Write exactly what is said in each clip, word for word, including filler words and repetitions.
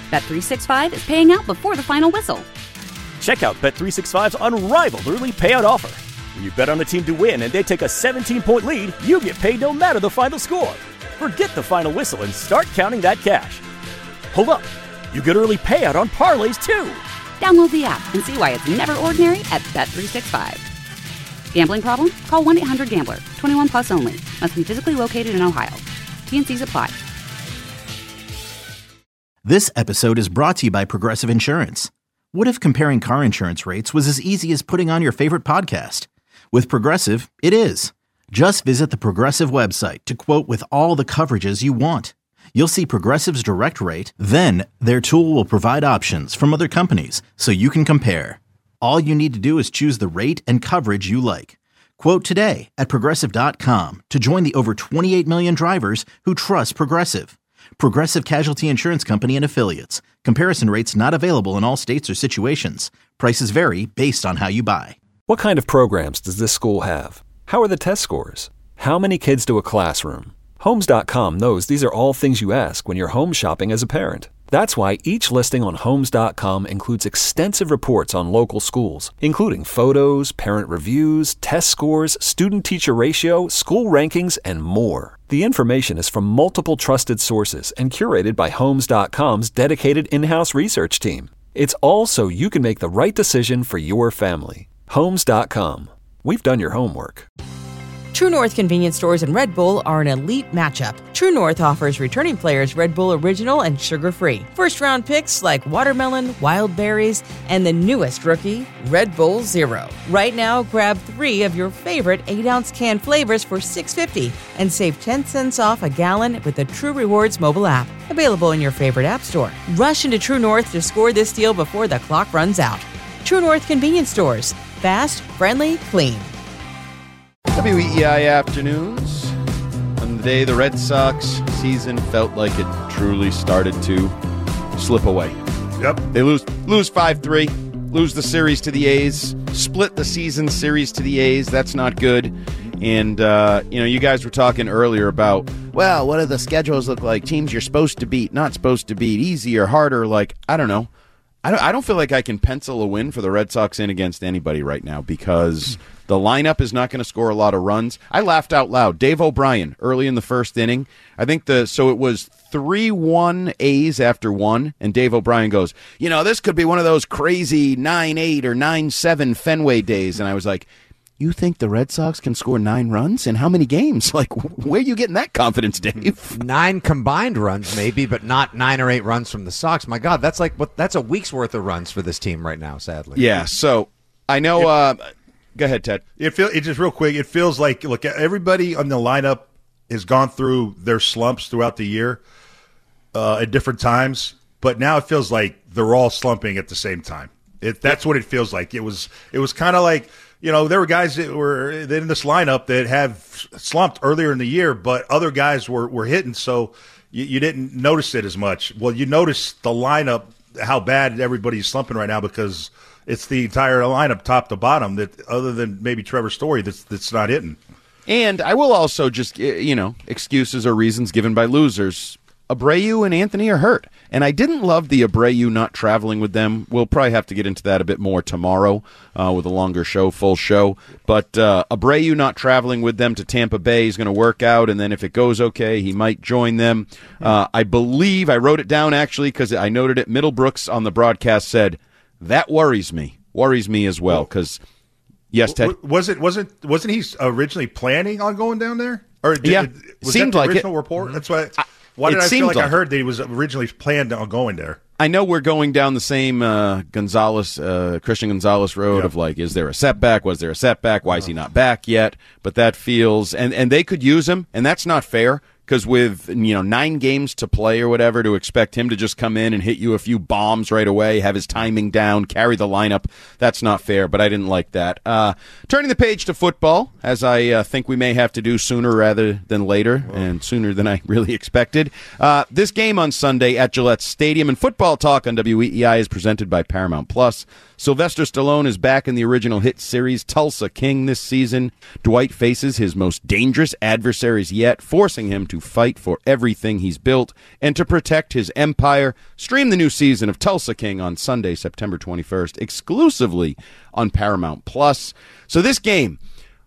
Bet three sixty-five is paying out before the final whistle. Check out Bet three sixty-five's unrivaled early payout offer. When you bet on a team to win and they take a seventeen-point lead, you get paid no matter the final score. Forget the final whistle and start counting that cash. Hold up. You get early payout on parlays, too. Download the app and see why it's never ordinary at Bet three sixty-five. Gambling problem? Call one eight hundred gambler. twenty-one plus only. Must be physically located in Ohio. T and C's apply. This episode is brought to you by Progressive Insurance. What if comparing car insurance rates was as easy as putting on your favorite podcast? With Progressive, it is. Just visit the Progressive website to quote with all the coverages you want. You'll see Progressive's direct rate, then their tool will provide options from other companies so you can compare. All you need to do is choose the rate and coverage you like. Quote today at Progressive dot com to join the over twenty-eight million drivers who trust Progressive. Progressive Casualty Insurance Company and Affiliates. Comparison rates not available in all states or situations. Prices vary based on how you buy. What kind of programs does this school have? How are the test scores? How many kids to a classroom? Homes dot com knows these are all things you ask when you're home shopping as a parent. That's why each listing on Homes dot com includes extensive reports on local schools, including photos, parent reviews, test scores, student-teacher ratio, school rankings, and more. The information is from multiple trusted sources and curated by Homes dot com's dedicated in-house research team. It's all so you can make the right decision for your family. Homes dot com. We've done your homework. True North convenience stores and Red Bull are an elite matchup. True North offers returning players Red Bull Original and sugar-free. First-round picks like watermelon, wild berries, and the newest rookie, Red Bull Zero. Right now, grab three of your favorite eight-ounce can flavors for six dollars and fifty cents and save ten cents off a gallon with the True Rewards mobile app. Available in your favorite app store. Rush into True North to score this deal before the clock runs out. True North convenience stores. Fast, friendly, clean. W E I afternoons. On the day the Red Sox season felt like it truly started to slip away. Yep. They lose lose five three, lose the series to the A's, split the season series to the A's. That's not good. And, uh, you know, you guys were talking earlier about, well, what do the schedules look like? Teams you're supposed to beat, not supposed to beat, easy or harder. Like, I don't know. I don't, I don't feel like I can pencil a win for the Red Sox in against anybody right now because the lineup is not going to score a lot of runs. I laughed out loud. Dave O'Brien, early in the first inning. I think the so it was three one A's after one, and Dave O'Brien goes, you know, this could be one of those crazy nine eight or nine seven Fenway days. And I was like, you think the Red Sox can score nine runs in how many games? Like, where are you getting that confidence, Dave? Nine combined runs, maybe, but not nine or eight runs from the Sox. My God, that's like what that's a week's worth of runs for this team right now, sadly. Yeah, so I know. Uh, go ahead, Ted. It feel it just real quick. It feels like look, everybody on the lineup has gone through their slumps throughout the year uh, at different times, but now it feels like they're all slumping at the same time. It, that's what it feels like. It was it was kind of like. You know, there were guys that were in this lineup that have slumped earlier in the year, but other guys were, were hitting, so you, you didn't notice it as much. Well, you notice the lineup, how bad everybody's slumping right now because it's the entire lineup top to bottom that other than maybe Trevor Story that's, that's not hitting. And I will also just, you know, excuses or reasons given by losers. Abreu and Anthony are hurt. And I didn't love the Abreu not traveling with them. We'll probably have to get into that a bit more tomorrow uh, with a longer show, full show. But uh, Abreu not traveling with them to Tampa Bay is going to work out, and then if it goes okay, he might join them. Uh, I believe, I wrote it down actually because I noted it, Middlebrooks on the broadcast said, that worries me. Worries me as well because, yes, Ted? Was it, wasn't, wasn't he originally planning on going down there? Or did, yeah, was seemed that the like original it. report? That's why. I, Why did it I feel like, like I heard that he was originally planned on going there? I know we're going down the same uh, Gonzalez, uh, Christian Gonzalez road yep. of like, is there a setback? Was there a setback? Why is he not back yet? But that feels, and, and they could use him, and that's not fair. Because with, you know, nine games to play or whatever, to expect him to just come in and hit you a few bombs right away, have his timing down, carry the lineup, that's not fair, but I didn't like that. Uh, turning the page to football, as I uh, think we may have to do sooner rather than later, Whoa. and sooner than I really expected. Uh, this game on Sunday at Gillette Stadium, and Football Talk on W E E I is presented by Paramount Plus. Sylvester Stallone is back in the original hit series Tulsa King this season. Dwight faces his most dangerous adversaries yet, forcing him to fight for everything he's built and to protect his empire. Stream the new season of Tulsa King on Sunday, September twenty-first, exclusively on Paramount Plus. So this game,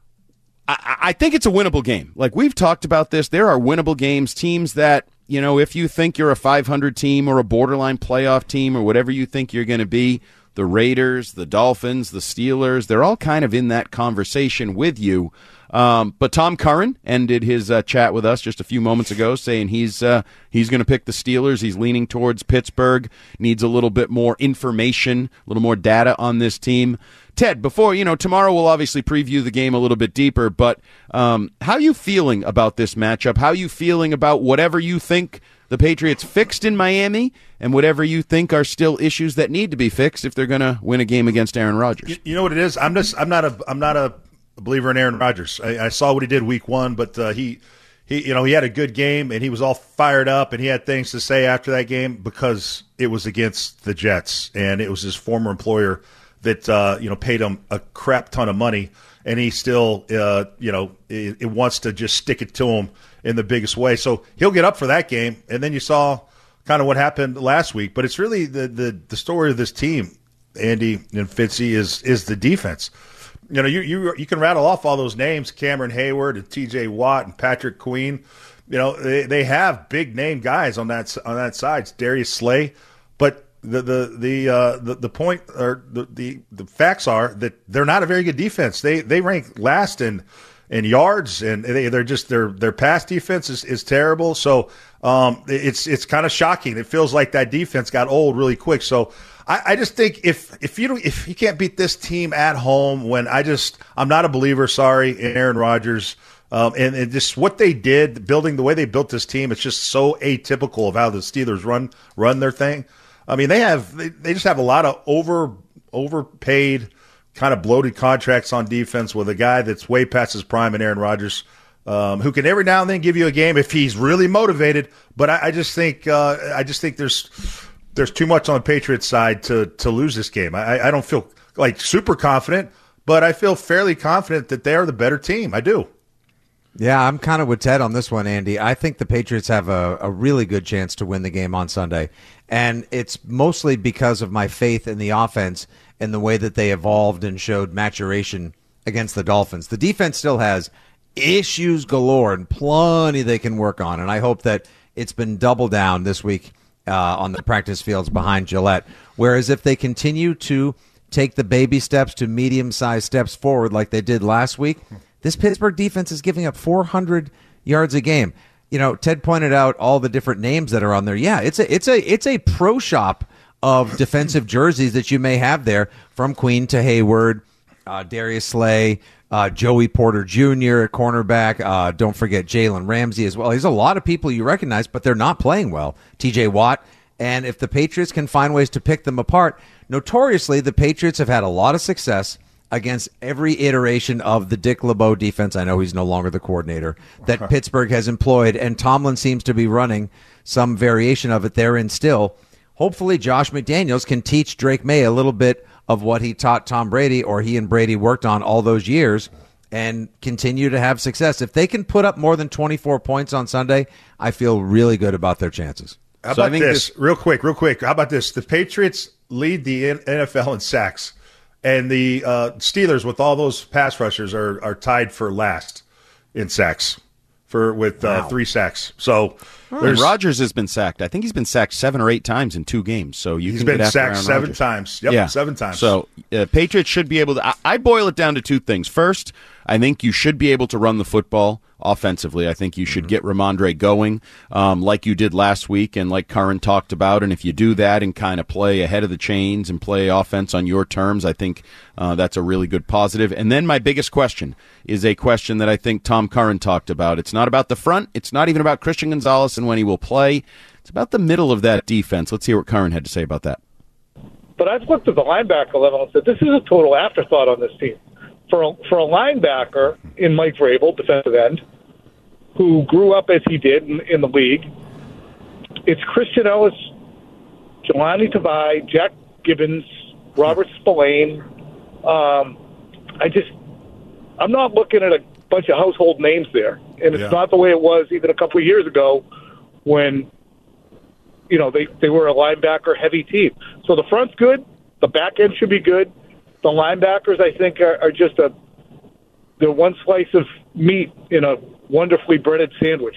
I, I think it's a winnable game. Like, we've talked about this. There are winnable games, teams that, you know, if you think you're a five hundred team or a borderline playoff team or whatever you think you're going to be, the Raiders, the Dolphins, the Steelers, they're all kind of in that conversation with you. Um, but Tom Curran ended his uh, chat with us just a few moments ago saying he's uh, he's going to pick the Steelers. He's leaning towards Pittsburgh, needs a little bit more information, a little more data on this team. Ted, before, you know, tomorrow we'll obviously preview the game a little bit deeper, but um, how are you feeling about this matchup? How are you feeling about whatever you think the Patriots fixed in Miami and whatever you think are still issues that need to be fixed if they're going to win a game against Aaron Rodgers? You, you know what it is? I'm just I'm not a I'm not a believer in Aaron Rodgers. I, I saw what he did week one, but uh, he he you know he had a good game and he was all fired up and he had things to say after that game because it was against the Jets and it was his former employer that uh, you know paid him a crap ton of money, and he still uh, you know it, it wants to just stick it to him in the biggest way. So he'll get up for that game, and then you saw kind of what happened last week. But it's really the the, the story of this team, Andy and Fitzy, is is the defense. You know, you you you can rattle off all those names: Cameron Hayward and T J Watt and Patrick Queen. You know, they they have big name guys on that on that side. It's Darius Slay, but The the the uh, the, the point or the, the the facts are that they're not a very good defense. They they rank last in in yards, and they they're just their their pass defense is, is terrible. So um, it's it's kind of shocking. It feels like that defense got old really quick. So I, I just think if if you don't if you can't beat this team at home, when I just I'm not a believer. Sorry, in Aaron Rodgers. Um, and, and just what they did, building the way they built this team, it's just so atypical of how the Steelers run run their thing. I mean, they have they, they just have a lot of over overpaid, kind of bloated contracts on defense with a guy that's way past his prime in Aaron Rodgers, um, who can every now and then give you a game if he's really motivated. But I, I just think uh, I just think there's there's too much on the Patriots side to to lose this game. I, I don't feel like super confident, but I feel fairly confident that they are the better team. I do. Yeah, I'm kind of with Ted on this one, Andy. I think the Patriots have a, a really good chance to win the game on Sunday. And it's mostly because of my faith in the offense and the way that they evolved and showed maturation against the Dolphins. The defense still has issues galore and plenty they can work on. And I hope that it's been double down this week uh, on the practice fields behind Gillette. Whereas if they continue to take the baby steps to medium-sized steps forward like they did last week, this Pittsburgh defense is giving up four hundred yards a game. You know, Ted pointed out all the different names that are on there. Yeah, it's a it's a it's a pro shop of defensive jerseys that you may have there, from Queen to Hayward, uh, Darius Slay, uh, Joey Porter Junior at cornerback. Uh, don't forget Jalen Ramsey as well. There's a lot of people you recognize, but they're not playing well. T J Watt. And if the Patriots can find ways to pick them apart, notoriously the Patriots have had a lot of success against every iteration of the Dick LeBeau defense. I know he's no longer the coordinator that Pittsburgh has employed, and Tomlin seems to be running some variation of it therein still. Hopefully Josh McDaniels can teach Drake May a little bit of what he taught Tom Brady, or he and Brady worked on all those years, and continue to have success. If they can put up more than twenty-four points on Sunday, I feel really good about their chances. How So I about think this? this- Real quick, real quick. How about this? The Patriots lead the N F L in sacks. And the uh, Steelers, with all those pass rushers, are are tied for last in sacks, for with uh, Wow. three sacks. So And there's Rodgers has been sacked. I think he's been sacked seven or eight times in two games. So you he's can been get after sacked Aaron seven Rodgers. times. Yep, yeah, seven times. So uh, Patriots should be able to. I, I boil it down to two things. First, I think you should be able to run the football offensively. I think you should mm-hmm. get Ramondre going um, like you did last week and like Curran talked about. And if you do that and kind of play ahead of the chains and play offense on your terms, I think uh, that's a really good positive. And then my biggest question is a question that I think Tom Curran talked about. It's not about the front. It's not even about Christian Gonzalez and when he will play. It's about the middle of that defense. Let's hear what Curran had to say about that. But I've looked at the linebacker level and said, this is a total afterthought on this team. For a, for a linebacker in Mike Vrabel, defensive end, who grew up as he did in, in the league, it's Christian Ellis, Jelani Tavai, Jack Gibbons, Robert Spillane. Um, I just, I'm not looking at a bunch of household names there. And it's Yeah. not the way it was even a couple of years ago when, you know, they, they were a linebacker-heavy team. So the front's good. The back end should be good. The linebackers, I think, are, are just a they're one slice of meat in a wonderfully breaded sandwich.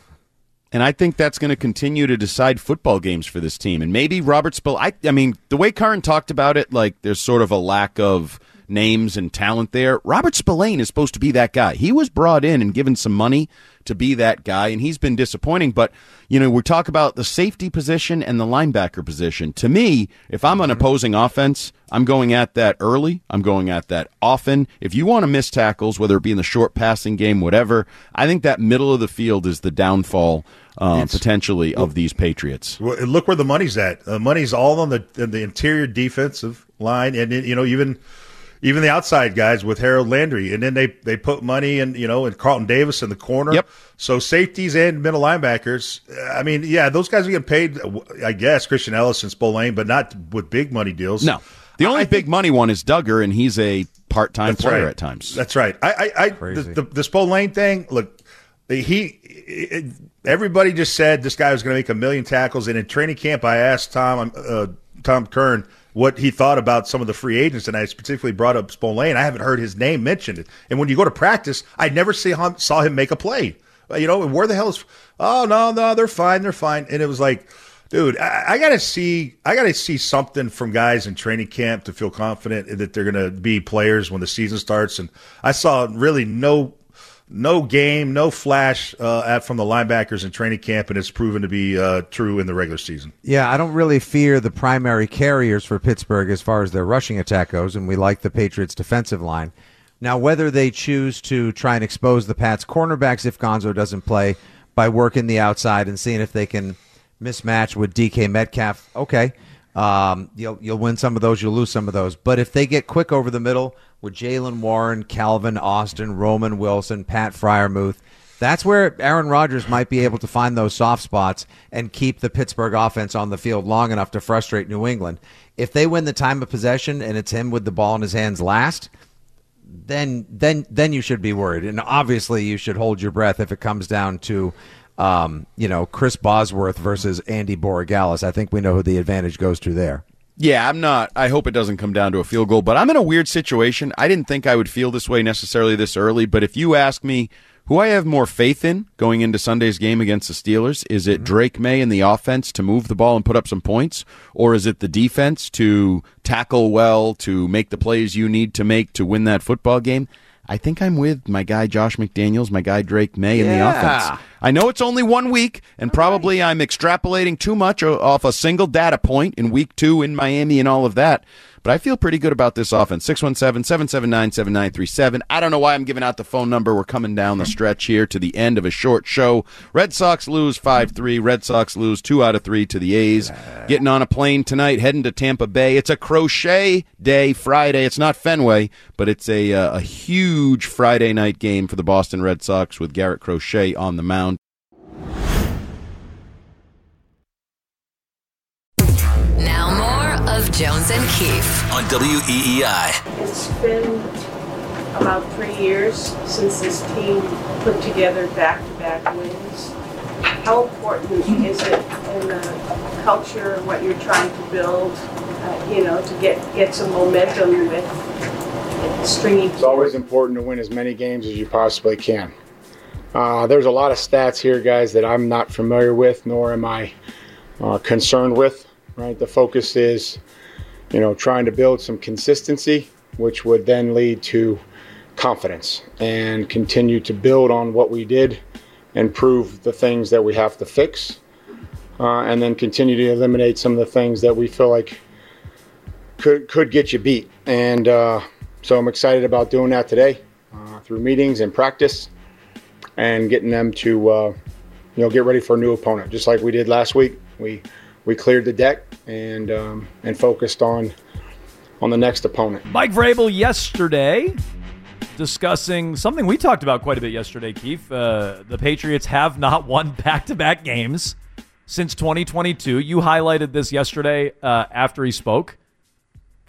And I think that's going to continue to decide football games for this team. And maybe Robert Spill. I, I mean, the way Curran talked about it, like there's sort of a lack of names and talent there. Robert Spillane is supposed to be that guy. He was brought in and given some money to be that guy, and he's been disappointing. But, you know, we talk about the safety position and the linebacker position. To me, if I'm an opposing offense, I'm going at that early. I'm going at that often. If you want to miss tackles, whether it be in the short passing game, whatever, I think that middle of the field is the downfall uh, potentially of these Patriots. Well, look where the money's at. The money's all on the on the interior defensive line, and you know even even the outside guys with Harold Landry, and then they, they put money in you know in Carlton Davis in the corner. Yep. So safeties and middle linebackers. I mean, yeah, those guys are getting paid. I guess Christian Ellis and Spillane, but not with big money deals. No, the only I big think, money one is Duggar, and he's a part-time player right. at times. That's right. I, I, I the, the, the Spillane thing. Look, he. It, everybody just said this guy was going to make a million tackles, and in training camp, I asked Tom, uh, Tom Curran what he thought about some of the free agents, and I specifically brought up Spillane. I haven't heard his name mentioned. And when you go to practice, I never see him, saw him make a play. You know, where the hell is? Oh no, no, they're fine, they're fine. And it was like, dude, I, I gotta see, I gotta see something from guys in training camp to feel confident that they're gonna be players when the season starts. And I saw really no. No game, no flash uh, at from the linebackers in training camp, and it's proven to be uh, true in the regular season. Yeah, I don't really fear the primary carriers for Pittsburgh as far as their rushing attack goes, and we like the Patriots' defensive line. Now, whether they choose to try and expose the Pats' cornerbacks if Gonzo doesn't play by working the outside and seeing if they can mismatch with D K Metcalf, okay. Um, you'll you'll win some of those, you'll lose some of those. But if they get quick over the middle with Jaylen Warren, Calvin Austin, Roman Wilson, Pat Freiermuth, that's where Aaron Rodgers might be able to find those soft spots and keep the Pittsburgh offense on the field long enough to frustrate New England. If they win the time of possession and it's him with the ball in his hands last, then then then you should be worried. And obviously you should hold your breath if it comes down to Um, you know, Chris Bosworth versus Andy Borregales. I think we know who the advantage goes to there. Yeah, I'm not. I hope it doesn't come down to a field goal, but I'm in a weird situation. I didn't think I would feel this way necessarily this early, but if you ask me who I have more faith in going into Sunday's game against the Steelers, is it Drake May and the offense to move the ball and put up some points, or is it the defense to tackle well, to make the plays you need to make to win that football game? I think I'm with my guy Josh McDaniels, my guy Drake May in yeah. the offense. I know it's only one week, and probably I'm extrapolating too much off a single data point in week two in Miami and all of that, but I feel pretty good about this offense. six one seven, seven seven nine, seven nine three seven. I don't know why I'm giving out the phone number. We're coming down the stretch here to the end of a short show. Red Sox lose five three. Red Sox lose two out of three to the A's. Getting on a plane tonight, heading to Tampa Bay. It's a crochet day Friday. It's not Fenway, but it's a, uh, a huge Friday night game for the Boston Red Sox with Garrett Crochet on the mound. Now more of Jones and Keefe on W E E I. It's been about three years since this team put together back-to-back wins. How important is it in the culture, what you're trying to build, uh, you know, to get, get some momentum with stringing? It's always important to win as many games as you possibly can. Uh, there's a lot of stats here, guys, that I'm not familiar with, nor am I uh, concerned with. Right, the focus is, you know, trying to build some consistency, which would then lead to confidence and continue to build on what we did, improve the things that we have to fix, uh, and then continue to eliminate some of the things that we feel like could could get you beat. And uh, so I'm excited about doing that today uh, through meetings and practice, and getting them to, uh, you know, get ready for a new opponent, just like we did last week. We We cleared the deck and um, and focused on on the next opponent. Mike Vrabel yesterday discussing something we talked about quite a bit yesterday, Keith. Uh, the Patriots have not won back-to-back games since twenty twenty-two. You highlighted this yesterday uh, after he spoke.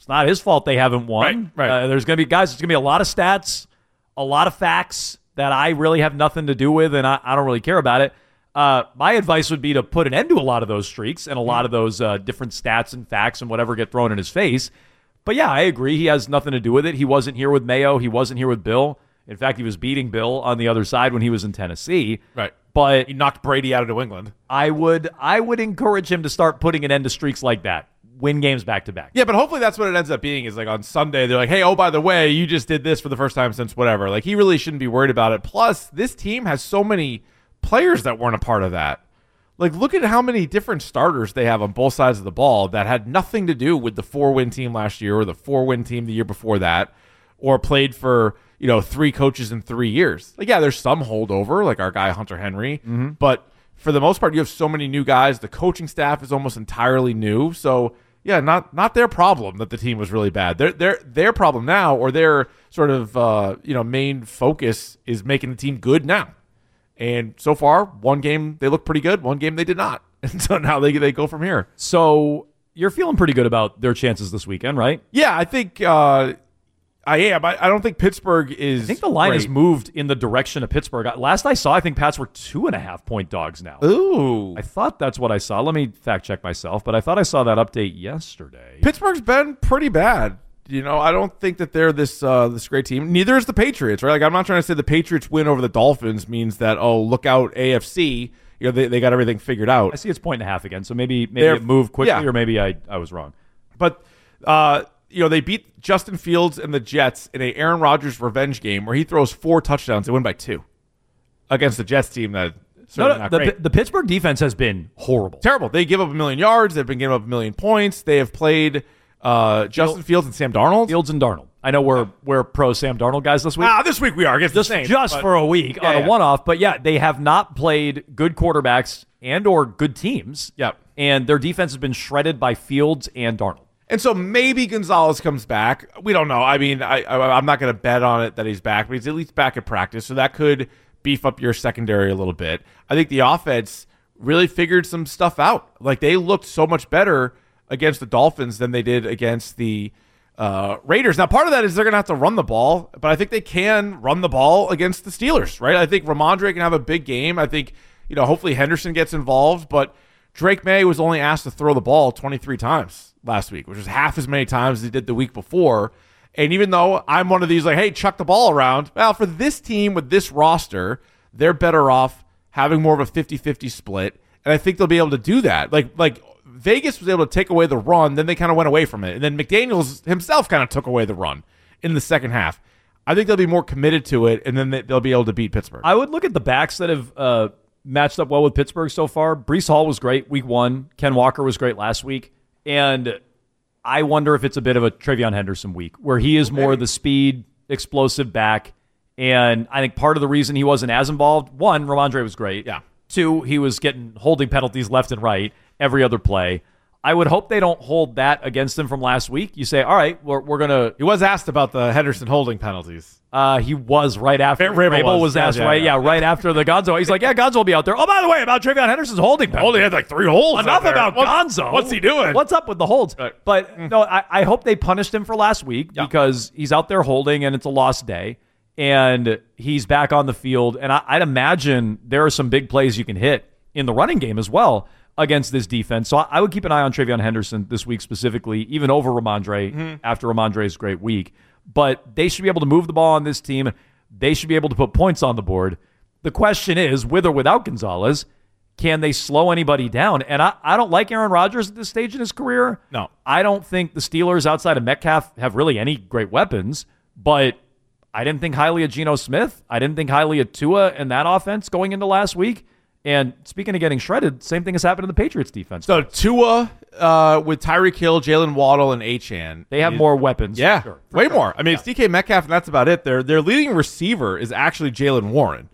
It's not his fault they haven't won. Right, right. Uh, there's going to be, guys, there's going to be a lot of stats, a lot of facts that I really have nothing to do with, and I, I don't really care about it. Uh, my advice would be to put an end to a lot of those streaks and a lot of those uh, different stats and facts and whatever get thrown in his face. But yeah, I agree. He has nothing to do with it. He wasn't here with Mayo. He wasn't here with Bill. In fact, he was beating Bill on the other side when he was in Tennessee. Right. But he knocked Brady out of New England. I would I would encourage him to start putting an end to streaks like that. Win games back to back. Yeah, but hopefully that's what it ends up being is like on Sunday, they're like, hey, oh, by the way, you just did this for the first time since whatever. Like he really shouldn't be worried about it. Plus, this team has so many players that weren't a part of that. Like, look at how many different starters they have on both sides of the ball that had nothing to do with the four-win team last year or the four-win team the year before that or played for, you know, three coaches in three years. Like, yeah, there's some holdover, like our guy Hunter Henry. Mm-hmm. But for the most part, you have so many new guys. The coaching staff is almost entirely new. So, yeah, not not their problem that the team was really bad. Their their their problem now, or their sort of, uh, you know, main focus is making the team good now. And so far, one game they look pretty good, one game they did not. And so now they they go from here. So you're feeling pretty good about their chances this weekend, right? Yeah, I think uh, I am. I, I don't think Pittsburgh is I think the line great. has moved in the direction of Pittsburgh. Last I saw, I think Pats were two and a half point dogs now. Ooh. I thought that's what I saw. Let me fact check myself, but I thought I saw that update yesterday. Pittsburgh's been pretty bad. You know, I don't think that they're this uh, this great team. Neither is the Patriots, right? Like, I'm not trying to say the Patriots win over the Dolphins means that, oh, look out, A F C. You know, they, they got everything figured out. I see it's point and a half again, so maybe maybe They're- it moved quickly, yeah. or maybe I, I was wrong. But, uh, you know, they beat Justin Fields and the Jets in a Aaron Rodgers revenge game where he throws four touchdowns. They win by two against the Jets team that No, certainly no, not the, great. the Pittsburgh defense has been horrible. Terrible. They give up a million yards. They've been giving up a million points. They have played uh, Justin Fields and Sam Darnold. Fields and Darnold. I know we're we're pro Sam Darnold guys this week. Ah, this week we are against just the Saints, just but- for a week Yeah, on a yeah. one-off. But yeah, they have not played good quarterbacks and or good teams. Yep. And their defense has been shredded by Fields and Darnold. And so maybe Gonzalez comes back. We don't know. I mean, I, I, I'm not going to bet on it that he's back, but he's at least back at practice, so that could beef up your secondary a little bit. I think the offense really figured some stuff out. Like, they looked so much better against the Dolphins than they did against the uh, Raiders. Now, part of that is they're going to have to run the ball, but I think they can run the ball against the Steelers, right? I think Ramondre can have a big game. I think, you know, hopefully Henderson gets involved, but Drake May was only asked to throw the ball twenty-three times last week, which is half as many times as he did the week before. And even though I'm one of these like, hey, chuck the ball around, well, for this team with this roster, they're better off having more of a fifty-fifty split. And I think they'll be able to do that. Like, like Vegas was able to take away the run, then they kind of went away from it. And then McDaniels himself kind of took away the run in the second half. I think they'll be more committed to it, and then they- they'll be able to beat Pittsburgh. I would look at the backs that have uh, matched up well with Pittsburgh so far. Breece Hall was great week one. Ken Walker was great last week. And I wonder if it's a bit of a Travion Henderson week where he is more the speed, explosive back. And I think part of the reason he wasn't as involved, one, Ramondre was great. Yeah. Two, he was getting holding penalties left and right every other play. I would hope they don't hold that against him from last week. You say, all right, we're, we're going to... He was asked about the Henderson holding penalties. Uh, he was right after. Rabel Rabel was, was. Yeah, asked yeah, right, yeah. yeah, right after the Gonzo. He's like, yeah, Gonzo will be out there. Oh, by the way, about Travion Henderson's holding penalty. Only had like three holds. Enough out there. about What- Gonzo. What's he doing? What's up with the holds? Right. But no, I, I hope they punished him for last week Yeah. because he's out there holding and it's a lost day. And he's back on the field. And I, I'd imagine there are some big plays you can hit in the running game as well against this defense. So I, I would keep an eye on Travion Henderson this week specifically, even over Ramondre Mm-hmm. after Ramondre's great week. But they should be able to move the ball on this team. They should be able to put points on the board. The question is, with or without Gonzalez, can they slow anybody down? And I, I don't like Aaron Rodgers at this stage in his career. No. I don't think the Steelers outside of Metcalf have really any great weapons, but I didn't think highly of Geno Smith. I didn't think highly of Tua and that offense going into last week. And speaking of getting shredded, same thing has happened to the Patriots defense. So Tua uh, with Tyreek Hill, Jalen Waddle, and Achane. They have more weapons. Yeah, Sure. way more. I mean, it's D K Metcalf, and that's about it. Their their leading receiver is actually Jalen Warren.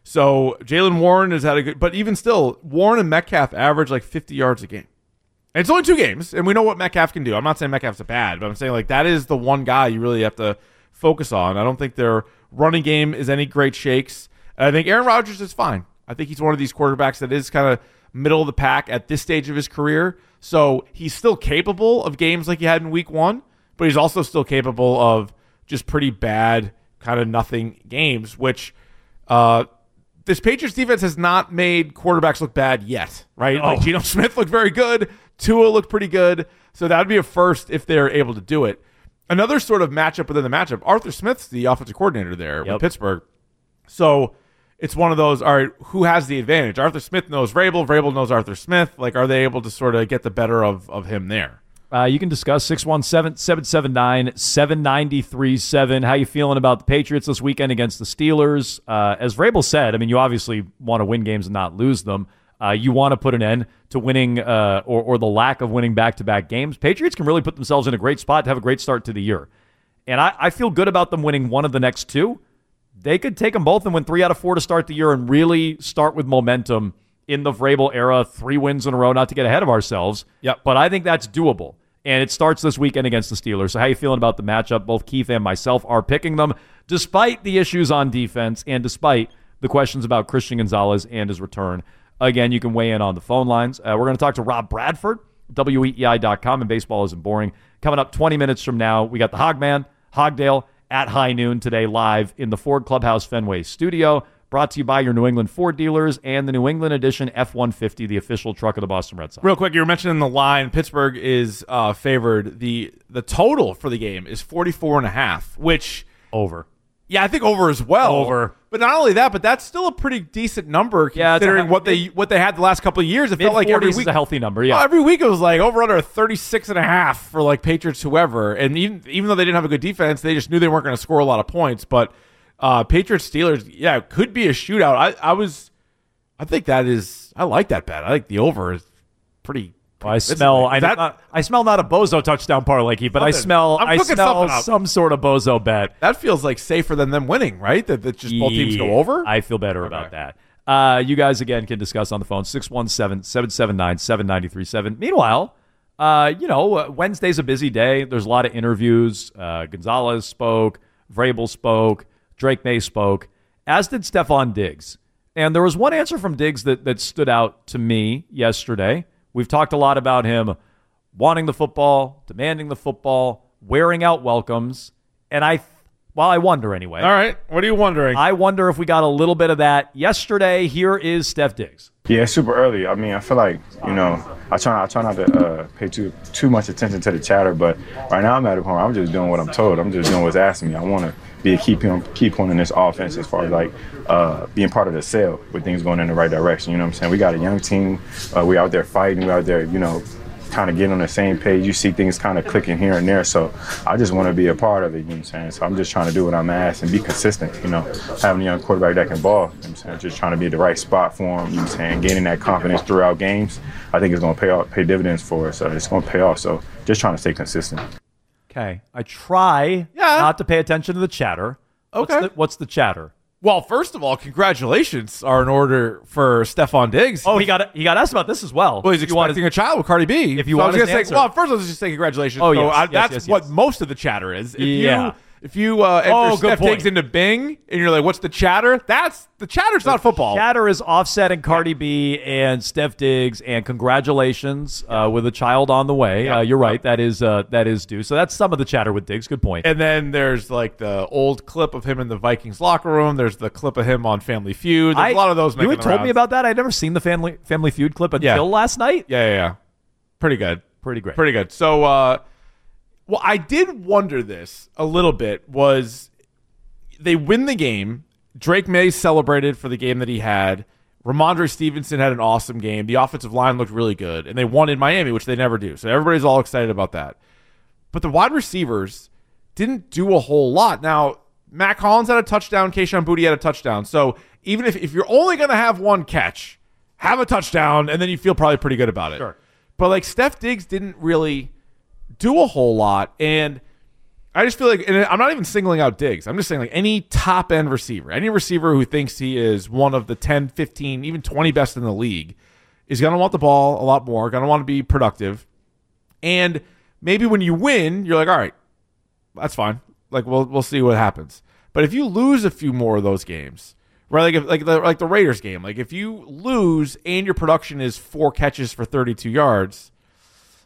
So Jalen Warren has had a good, but even still, Warren and Metcalf average like fifty yards a game. And it's only two games, and we know what Metcalf can do. I'm not saying Metcalf's a bad, but I'm saying like that is the one guy you really have to focus on. I don't think their running game is any great shakes. And I think Aaron Rodgers is fine. I think he's one of these quarterbacks that is kind of middle of the pack at this stage of his career. So he's still capable of games like he had in week one, but he's also still capable of just pretty bad kind of nothing games, which uh, this Patriots defense has not made quarterbacks look bad yet, right? Oh. Like Geno Smith looked very good. Tua looked pretty good. So that would be a first if they're able to do it. Another sort of matchup within the matchup, Arthur Smith's the offensive coordinator there Yep. with Pittsburgh. So it's one of those, all right, who has the advantage? Arthur Smith knows Vrabel. Vrabel knows Arthur Smith. Like, are they able to sort of get the better of, of him there? Uh, you can discuss six one seven, seven seven nine, seven nine three seven. How you feeling about the Patriots this weekend against the Steelers? Uh, as Vrabel said, I mean, you obviously want to win games and not lose them. Uh, you want to put an end to winning uh, or, or the lack of winning back-to-back games. Patriots can really put themselves in a great spot to have a great start to the year. And I, I feel good about them winning one of the next two. They could take them both and win three out of four to start the year and really start with momentum in the Vrabel era, three wins in a row, not to get ahead of ourselves. Yep. But I think that's doable. And it starts this weekend against the Steelers. So how you feeling about the matchup? Both Keith and myself are picking them, despite the issues on defense and despite the questions about Christian Gonzalez and his return. Again, you can weigh in on the phone lines. Uh, we're going to talk to Rob Bradford, W E E I dot com, and Baseball Isn't Boring. Coming up twenty minutes from now, we got the Hogman, Hogdale, at high noon today live in the Ford Clubhouse Fenway studio. Brought to you by your New England Ford dealers and the New England Edition F one fifty, the official truck of the Boston Red Sox. Real quick, you were mentioning the line. Pittsburgh is uh, favored. The the total for the game is forty-four and a half, which... Over. Yeah, I think over as well. Over. But not only that, but that's still a pretty decent number Yeah, it's a considering he- what they what they had the last couple of years. It felt like every mid-forties week is a healthy number, yeah. Oh, every week it was like over under thirty-six and a half for like Patriots whoever. And even even though they didn't have a good defense, they just knew they weren't going to score a lot of points. But uh, Patriots Steelers, yeah, it could be a shootout. I, I was I think that is I like that bet. I think the over is pretty Well, I smell. I, that, not, I smell not a bozo touchdown parlay, Keith, but I Something. smell. I'm I cooking smell something up. some sort of bozo bet. that feels like safer than them winning, right? That, that just both teams go over. I feel better about that. Uh, you guys again can discuss on the phone six one seven, seven seven nine, seven nine three seven. Meanwhile, uh, you know uh, Wednesday's a busy day. There's a lot of interviews. Uh, Gonzalez spoke. Vrabel spoke. Drake May spoke. As did Stephon Diggs. And there was one answer from Diggs that that stood out to me yesterday. We've talked a lot about him wanting the football, demanding the football, wearing out welcomes. And I, well, I wonder anyway. All right. What are you wondering? I wonder if we got a little bit of that yesterday. Here is Steph Diggs. Yeah, it's super early. I mean, I feel like, you know, I try, I try not to uh, pay too too much attention to the chatter, but right now I'm at a point where I'm just doing what I'm told. I'm just doing what's asked of me. I want to be a key point, key point in this offense as far as, like, uh, being part of the sale with things going in the right direction. You know what I'm saying? We got a young team. Uh, we out there fighting. We out there, you know, kind of getting on the same page. You see things kind of clicking here and there. So I just want to be a part of it, you know what I'm saying? So I'm just trying to do what I'm asked and be consistent, you know, having a young quarterback that can ball, you know what I'm saying? Just trying to be at the right spot for him, you know what I'm saying? Gaining that confidence throughout games, I think it's going to pay off, pay dividends for us. So it's going to pay off. So just trying to stay consistent. Okay. I try Yeah. not to pay attention to the chatter. What's Okay. the, what's the chatter? Well, first of all, congratulations are in order for Stephon Diggs. Oh, he got he got asked about this as well. Well, he's You want expecting a child with Cardi B. If you so want I was his gonna answer. say, well, first let's just say congratulations. Oh, So yes, I, yes, that's yes, what yes. most of the chatter is. If Yeah. you if you uh, enter Oh, good Steph point. Diggs into Bing and you're like, what's the chatter? That's the chatter's not football. Chatter is Offset and Cardi B and Steph Diggs, and congratulations uh, with a child on the way. Yeah. Uh, you're right. That is uh, that is due. So that's some of the chatter with Diggs. Good point. And then there's like the old clip of him in the Vikings locker room. There's the clip of him on Family Feud. There's I- a lot of those. You making had the told me rounds. about that. I'd never seen the Family Family Feud clip until Yeah. last night. Yeah, yeah, yeah. Pretty good. Pretty great. Pretty good. So, uh, well, I did wonder this a little bit. Was they win the game? Drake May celebrated for the game that he had. Ramondre Stevenson had an awesome game. The offensive line looked really good, and they won in Miami, which they never do. So everybody's all excited about that. But the wide receivers didn't do a whole lot. Now, Matt Collins had a touchdown. Kayshon Boutte had a touchdown. So even if, if you're only going to have one catch, have a touchdown, and then you feel probably pretty good about it. Sure. But, like, Steph Diggs didn't really do a whole lot, and I just feel like, and I'm not even singling out Diggs. I'm just saying, like, any top-end receiver, any receiver who thinks he is one of the ten, fifteen, even twenty best in the league is going to want the ball a lot more, going to want to be productive. And maybe when you win, you're like, all right, that's fine. Like, we'll we'll see what happens. But if you lose a few more of those games, right, like if, like the like the Raiders game, like if you lose and your production is four catches for thirty-two yards,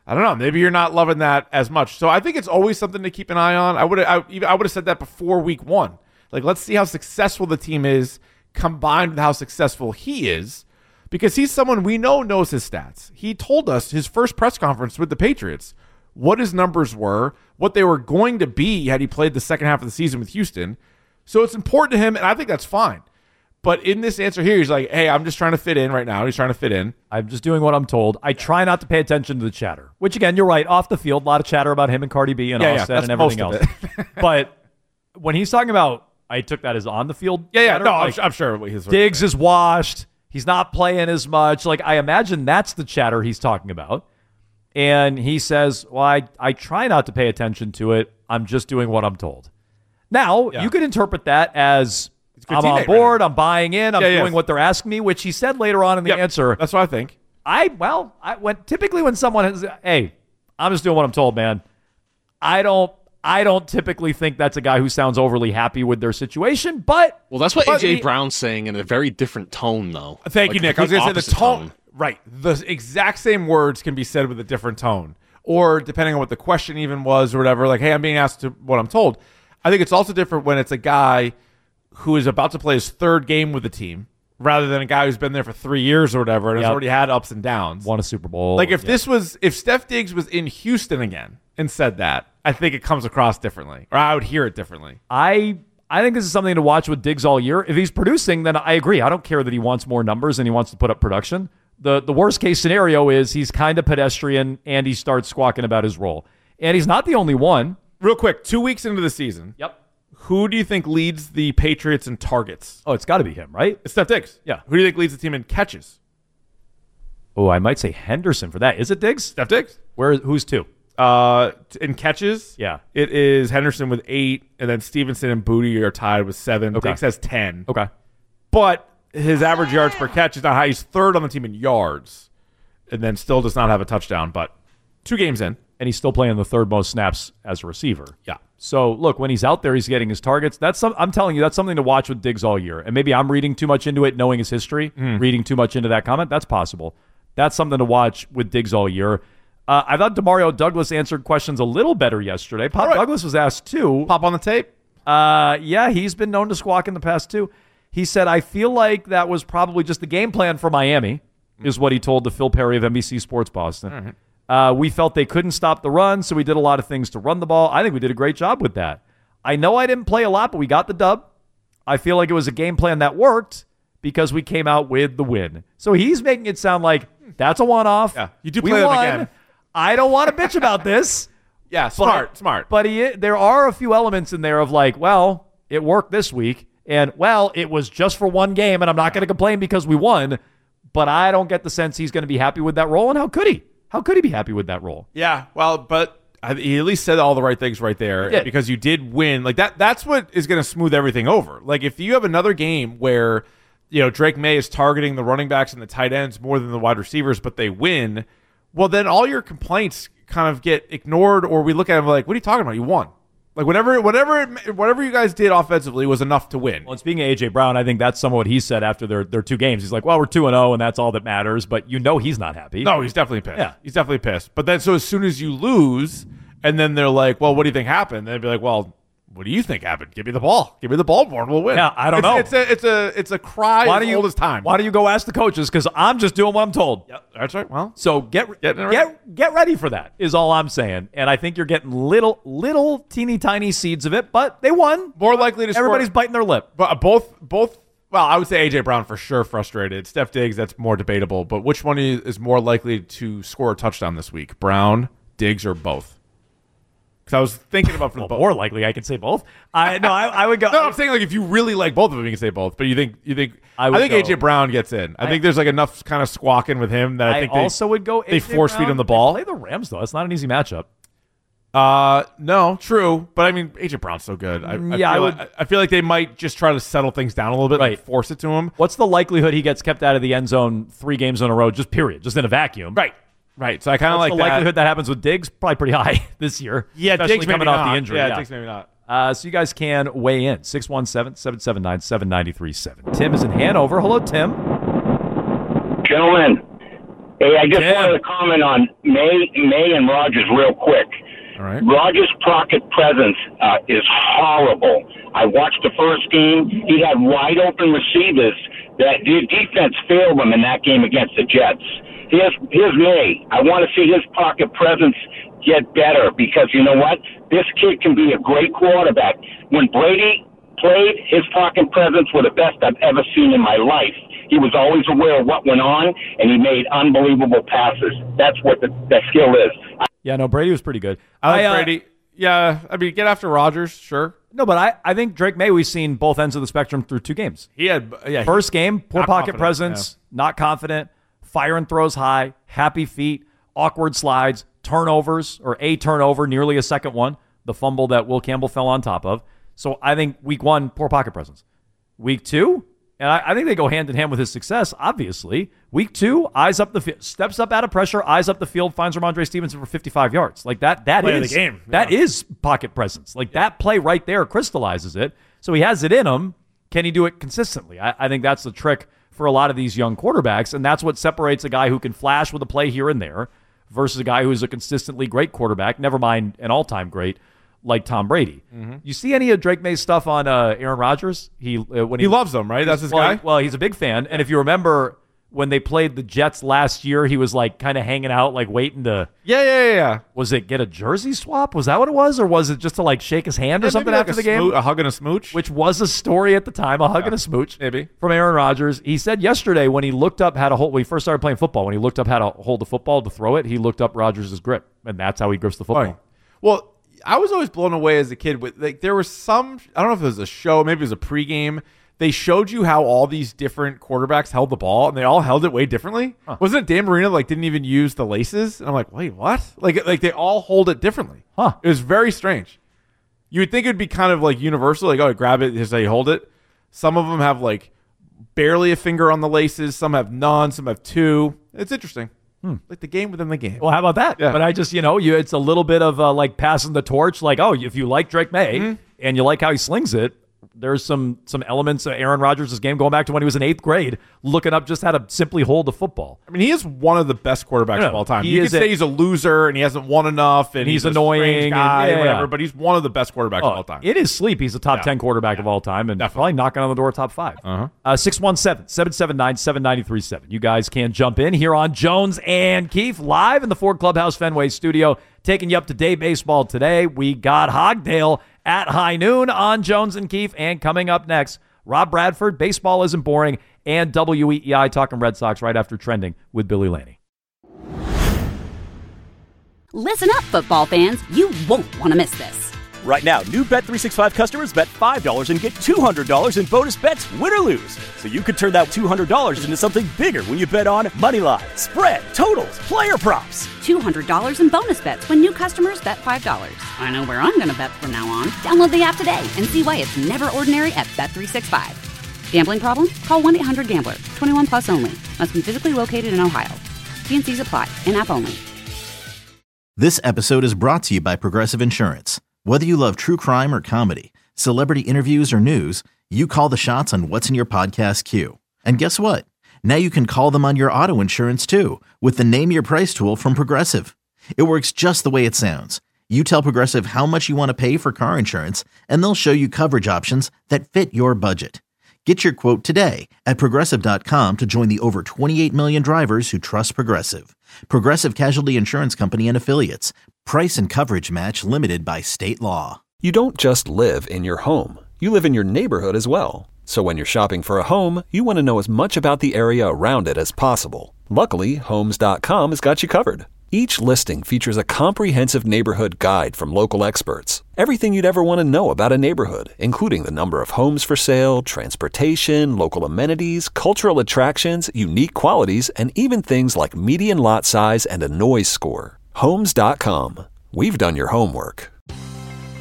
I don't know. Maybe you're not loving that as much. So I think it's always something to keep an eye on. I would I, even, I would have said that before week one. Like, let's see how successful the team is combined with how successful he is, because he's someone we know knows his stats. He told us his first press conference with the Patriots what his numbers were, what they were going to be had he played the second half of the season with Houston. So it's important to him, and I think that's fine. But in this answer here, he's like, hey, I'm just trying to fit in right now. He's trying to fit in. I'm just doing what I'm told. I try not to pay attention to the chatter, which, again, you're right. Off the field, a lot of chatter about him and Cardi B and yeah, Offset yeah, and everything else. But when he's talking about, I took that as on the field. Yeah, yeah, chatter, no, like, I'm, I'm sure what he's Diggs is washed. He's not playing as much. Like, I imagine that's the chatter he's talking about. And he says, well, I, I try not to pay attention to it. I'm just doing what I'm told. Now, Yeah. you could interpret that as a good I'm on teammate board, right I'm buying in, I'm Yeah, yeah. doing what they're asking me, which he said later on in the Yep, answer. That's what I think. I, well, I when typically when someone has, hey, I'm just doing what I'm told, man. I don't, I don't typically think that's a guy who sounds overly happy with their situation, but. Well, that's what but A J he- Brown's saying in a very different tone, though. Thank Like, you, Nick. I was complete going to say the opposite tone, Right. The exact same words can be said with a different tone. Or depending on what the question even was or whatever, like, hey, I'm being asked to what I'm told. I think it's also different when it's a guy who is about to play his third game with the team rather than a guy who's been there for three years or whatever and Yep. has already had ups and downs. Won a Super Bowl. Like, if Yeah. this was, if Steph Diggs was in Houston again and said that, I think it comes across differently, or I would hear it differently. I I think this is something to watch with Diggs all year. If he's producing, then I agree. I don't care that he wants more numbers and he wants to put up production. The the worst case scenario is he's kind of pedestrian and he starts squawking about his role. And he's not the only one. Real quick, two weeks into the season. Yep. Who do you think leads the Patriots in targets? Oh, it's got to be him, right? It's Steph Diggs. Yeah. Who do you think leads the team in catches? Oh, I might say Henderson for that. Is it Diggs? Steph Diggs. Where? Who's two? Uh, in catches, Yeah. it is Henderson with eight, and then Stevenson and Booty are tied with seven. Okay. Diggs has ten. Okay. But his average yards per catch is not high. He's third on the team in yards, and then still does not have a touchdown. But two games in, And he's still playing the third most snaps as a receiver. Yeah. So, look, when he's out there, he's getting his targets. That's some, I'm telling you, that's something to watch with Diggs all year. And maybe I'm reading too much into it, knowing his history, Mm. reading too much into that comment. That's possible. That's something to watch with Diggs all year. Uh, I thought DeMario Douglas answered questions a little better yesterday. Pop right. Douglas was asked too. Pop on the tape. Uh, yeah, he's been known to squawk in the past too. He said, I feel like that was probably just the game plan for Miami, is what he told to Phil Perry of N B C Sports Boston. All right. Uh, we felt they couldn't stop the run, so we did a lot of things to run the ball. I think we did a great job with that. I know I didn't play a lot, but we got the dub. I feel like it was a game plan that worked because we came out with the win. So he's making it sound like that's a one-off. Yeah, you do We play them won. again. I don't want to bitch about this. Yeah, smart, but, smart. But he, there are a few elements in there of like, well, it worked this week, and well, it was just for one game, and I'm not going to complain because we won. But I don't get the sense he's going to be happy with that role, and how could he? How could he be happy with that role? Yeah, well, but I- he at least said all the right things right there He did. because you did win. Like that that's what is going to smooth everything over. Like if you have another game where, you know, Drake May is targeting the running backs and the tight ends more than the wide receivers, but they win, well, then all your complaints kind of get ignored, or we look at them like, what are you talking about? You won. Like whatever whatever whatever you guys did offensively was enough to win. Well, and speaking of A J Brown, I think that's some of what he said after their, their two games. He's like, well, we're two and oh, and that's all that matters. But you know he's not happy. No, he's definitely pissed. Yeah. He's definitely pissed. But then, so as soon as you lose, and then they're like, well, what do you think happened? They'd be like, well, what do you think happened? Give me the ball. Give me the ball more and we'll win. Yeah, I don't it's, know. It's a, it's a, it's a cry Why as do you, old as time. Why do you go ask the coaches? Because I'm just doing what I'm told. Yep, that's right. Well, So get Getting it get ready. get ready for that is all I'm saying. And I think you're getting little little teeny tiny seeds of it, but they won. More likely to score. Everybody's biting their lip. But both, both. Well, I would say A J Brown for sure frustrated. Steph Diggs, that's more debatable. But which one is more likely to score a touchdown this week? Brown, Diggs, or both? Because I was thinking about for Well, the both. more likely, I could say both. I no, I, I would go. No, I'm saying like if you really like both of them, you can say both. But you think you think I I, would think go- A J Brown gets in. I, I- think there's like enough kind of squawking with him that I, I think also they, would go. They A J force feed Brown. him the They ball. Play the Rams though. That's not an easy matchup. Uh, no, true. But I mean, A J Brown's so good. I, I Yeah, feel I would- Like, I feel like they might just try to settle things down a little bit, Right. and force it to him. What's the likelihood he gets kept out of the end zone three games in a row? Just period, just in a vacuum. Right, right. So I kind of What's like the that. likelihood that happens with Diggs? Probably pretty high this year. Yeah, especially Diggs coming maybe off not. the injury. Yeah, Yeah, Diggs maybe not. Uh, so you guys can weigh in six one seven, seven seven nine, seven nine three seven. Tim is in Hanover. Hello, Tim. Gentlemen, Hey, I just Cam. wanted to comment on May, May and Rogers real quick. All right. Rogers' pocket presence uh, is horrible. I watched the first game. He had wide open receivers that the defense failed him in that game against the Jets. Here's, here's May. I want to see his pocket presence get better because you know what? This kid can be a great quarterback. When Brady played, his pocket presence were the best I've ever seen in my life. He was always aware of what went on, and he made unbelievable passes. That's what the, the skill is. Yeah, no, Brady was pretty good. I like I, uh, Brady. Yeah, I mean, get after Rodgers, sure. No, but I, I think Drake May, we've seen both ends of the spectrum through two games. He had yeah. First game, poor Not pocket confident, presence, not confident, fire and throws high, happy feet, awkward slides, turnovers, or a turnover, nearly a second one, the fumble that Will Campbell fell on top of. So I think week one, poor pocket presence. Week two, and I, I think they go hand in hand with his success, obviously. Week two, eyes up the field, steps up out of pressure, eyes up the field, finds Ramondre Stevenson for fifty-five yards. Like that, that Play of is the game. that Yeah. is pocket presence. Like that play right there crystallizes it. So he has it in him. Can he do it consistently? I, I think that's the trick for a lot of these young quarterbacks, and that's what separates a guy who can flash with a play here and there versus a guy who's a consistently great quarterback, never mind an all-time great like Tom Brady. Mm-hmm. You see any of Drake May's stuff on uh, Aaron Rodgers? He uh, when He loves him, right? That's his well, guy? Well, he's a big fan, and if you remember when they played the Jets last year, he was like kind of hanging out, like waiting to. Yeah, yeah, yeah, yeah. Was it get a jersey swap? Was that what it was, or was it just to like shake his hand or Yeah, something maybe like after a the game? smooch- a hug and a smooch, which was a story at the time, a hug Yeah, and a smooch, maybe from Aaron Rodgers. He said yesterday when he looked up how to hold. When he first started playing football, when he looked up how to hold the football to throw it, he looked up Rodgers' grip, and that's how he grips the football. Right. Well, I was always blown away as a kid with like there was some I don't know if it was a show, maybe it was a pregame. They showed you how all these different quarterbacks held the ball, and they all held it way differently. Huh. Wasn't it Dan Marino like didn't even use the laces? And I'm like, wait, what? Like like they all hold it differently. Huh? It was very strange. You would think it'd be kind of like universal, like oh, grab it, here's how you hold it. Some of them have like barely a finger on the laces. Some have none. Some have two. It's interesting. Hmm. Like the game within the game. Well, how about that? Yeah. But I just, you know, you it's a little bit of uh, like passing the torch. Like, oh, if you like Drake May Mm-hmm. and you like how he slings it, there's some some elements of Aaron Rodgers' game going back to when he was in eighth grade, looking up just how to simply hold the football. I mean, he is one of the best quarterbacks No, of all time. he You is could say a- he's a loser and he hasn't won enough, and And he's he's, a annoying strange and- guy, yeah, and whatever. yeah. But he's one of the best quarterbacks Oh, of all time. in his sleep, he's a top Yeah. ten quarterback of all time, and Definitely. probably knocking on the door top five. Uh-huh. Uh, six one seven, seven seven nine, seven nine three seven. You guys can jump in here on Jones and Keefe live in the Ford Clubhouse Fenway studio, taking you up to day baseball today. We got Hogdale at high noon on Jones and Keefe, and coming up next, Rob Bradford, Baseball Isn't Boring, and W E E I talking Red Sox right after Trending with Billy Laney. Listen up, football fans. You won't want to miss this. Right now, new Bet three sixty-five customers bet five dollars and get two hundred dollars in bonus bets, win or lose. So you could turn that two hundred dollars into something bigger when you bet on money line, spread, totals, player props. two hundred dollars in bonus bets when new customers bet five dollars. I know where I'm going to bet from now on. Download the app today and see why it's never ordinary at Bet three sixty-five. Gambling problem? Call one eight hundred gambler. twenty-one plus only. Must be physically located in Ohio. T and C's apply. In-app only. This episode is brought to you by Progressive Insurance. Whether you love true crime or comedy, celebrity interviews or news, you call the shots on what's in your podcast queue. And guess what? Now you can call them on your auto insurance too with the Name Your Price tool from Progressive. It works just the way it sounds. You tell Progressive how much you want to pay for car insurance, and they'll show you coverage options that fit your budget. Get your quote today at Progressive dot com to join the over twenty-eight million drivers who trust Progressive. Progressive Casualty Insurance Company and Affiliates. Price and coverage match limited by state law. You don't just live in your home. You live in your neighborhood as well. So when you're shopping for a home, you want to know as much about the area around it as possible. Luckily, Homes dot com has got you covered. Each listing features a comprehensive neighborhood guide from local experts. Everything you'd ever want to know about a neighborhood, including the number of homes for sale, transportation, local amenities, cultural attractions, unique qualities, and even things like median lot size and a noise score. Homes dot com. We've done your homework.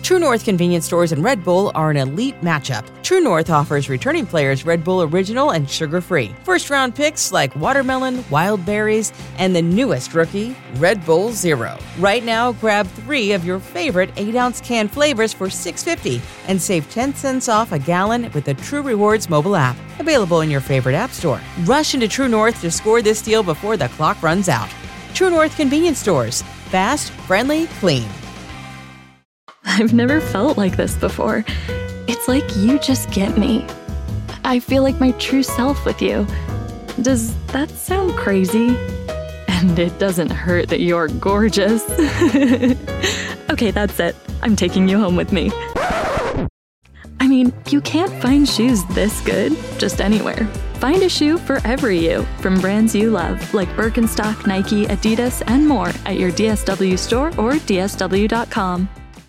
True North convenience stores and Red Bull are an elite matchup. True North offers returning players Red Bull Original and sugar-free. First-round picks like watermelon, wild berries, and the newest rookie, Red Bull Zero. Right now, grab three of your favorite eight-ounce can flavors for six dollars and fifty cents and save ten cents off a gallon with the True Rewards mobile app. Available in your favorite app store. Rush into True North to score this deal before the clock runs out. True North convenience stores. Fast, friendly, clean. I've never felt like this before. It's like you just get me. I feel like my true self with you. Does that sound crazy? And it doesn't hurt that you're gorgeous. Okay, that's it. I'm taking you home with me. I mean, you can't find shoes this good just anywhere. Find a shoe for every you from brands you love, like Birkenstock, Nike, Adidas, and more at your D S W store or D S W dot com.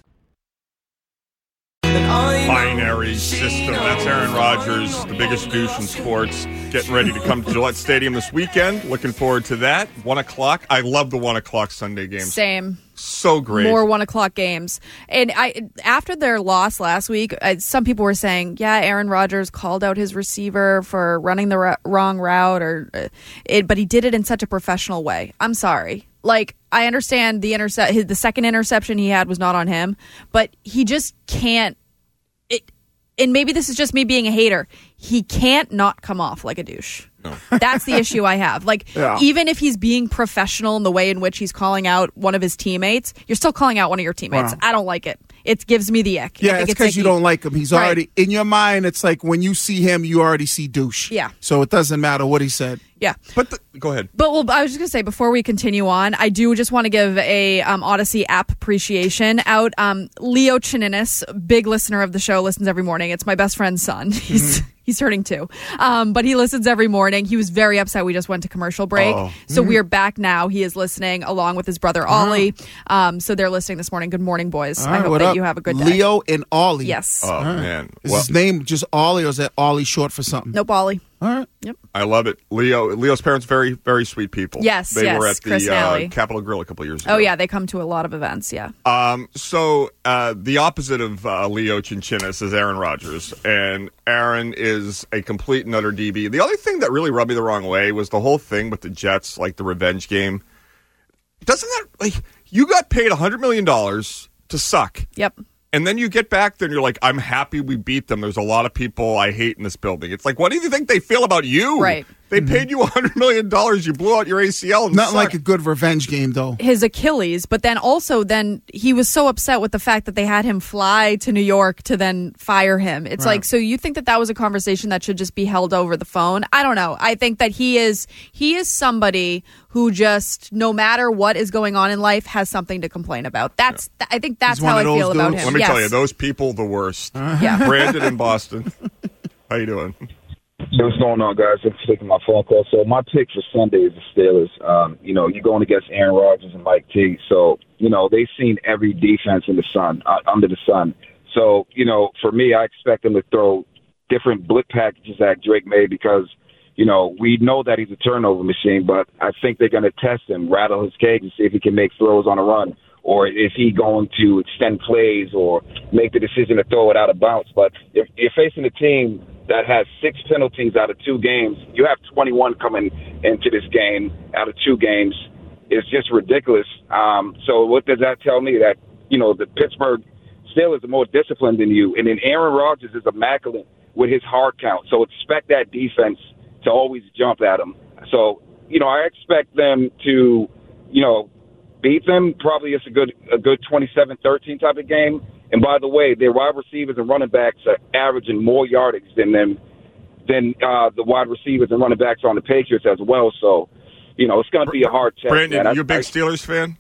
Binary system. That's Aaron Rodgers, the biggest douche in sports, getting ready to come to Gillette Stadium this weekend. Looking forward to that. One o'clock. I love the one o'clock Sunday games. Same. So great. More one o'clock games. And I, after their loss last week, I, some people were saying, yeah, Aaron Rodgers called out his receiver for running the r- wrong route, or uh, it, but he did it in such a professional way. I'm sorry. Like, I understand the intercept, the second interception he had was not on him, but he just can't. It, and maybe this is just me being a hater. He can't not come off like a douche. No. That's the issue I have. Like, yeah. Even if he's being professional in the way in which he's calling out one of his teammates, you're still calling out one of your teammates. Wow. I don't like it. It gives me the ick. Yeah, it's because you don't like him. He's right. already, in your mind, it's like when you see him, you already see douche. Yeah. So it doesn't matter what he said. Yeah. But the, go ahead. But well, I was just going to say, before we continue on, I do just want to give a um, Odyssey app appreciation out. Um, Leo Chininis, big listener of the show, listens every morning. It's my best friend's son. He's mm-hmm. he's turning two. Um, but he listens every morning. He was very upset we just went to commercial break. Oh. So mm-hmm. we're back now. He is listening along with his brother, Ollie. Oh. Um, so they're listening this morning. Good morning, boys. All I hope right, that up? you have a good day. Leo and Ollie. Yes. Oh, right. man. Is well, his name just Ollie, or is that Ollie short for something? Nope, Ollie. All right. Yep. I love it. Leo, Leo's parents, very, very sweet people. Yes, they yes, were at Chris the uh, Capitol Grill a couple of years ago. Oh, yeah, they come to a lot of events, yeah. Um, so uh, the opposite of uh, Leo Chinchinas is Aaron Rodgers, and Aaron is a complete and utter D B. The other thing that really rubbed me the wrong way was the whole thing with the Jets, like the revenge game. Doesn't that, like, you got paid one hundred million dollars to suck. Yep. And then you get back there and you're like, I'm happy we beat them. There's a lot of people I hate in this building. It's like, what do you think they feel about you? Right. They mm-hmm. paid you one hundred million dollars. You blew out your A C L. And Not sucked. like a good revenge game, though. His Achilles, but then also then he was so upset with the fact that they had him fly to New York to then fire him. It's right. like, so you think that that was a conversation that should just be held over the phone? I don't know. I think that he is he is somebody who just, no matter what is going on in life, has something to complain about. That's yeah. I think that's how I feel dudes. about him. Let me yes. tell you, those people, the worst. Uh-huh. Yeah. Brandon in Boston. How you doing? Hey, what's going on, guys? Thanks for taking my phone call. So my pick for Sunday is the Steelers. Um, you know, you're going against Aaron Rodgers and Mike T. So, you know, they've seen every defense in the sun, uh, under the sun. So, you know, for me, I expect them to throw different blitz packages that Drake made because, you know, we know that he's a turnover machine, but I think they're going to test him, rattle his cage, and see if he can make throws on a run, or is he going to extend plays or make the decision to throw it out of bounds. But if you're facing a team that has six penalties out of two games, you have twenty-one coming into this game out of two games. It's just ridiculous. Um, so what does that tell me? That, you know, the Pittsburgh Steelers are more disciplined than you. And then Aaron Rodgers is immaculate with his hard count. So expect that defense to always jump at him. So, you know, I expect them to, you know, beat them. Probably it's a good a good twenty-seven thirteen type of game. And by the way, their wide receivers and running backs are averaging more yardage than them than uh, the wide receivers and running backs on the Patriots as well. So, you know, it's going to be a hard test. Brandon, man. you a big I, Steelers fan?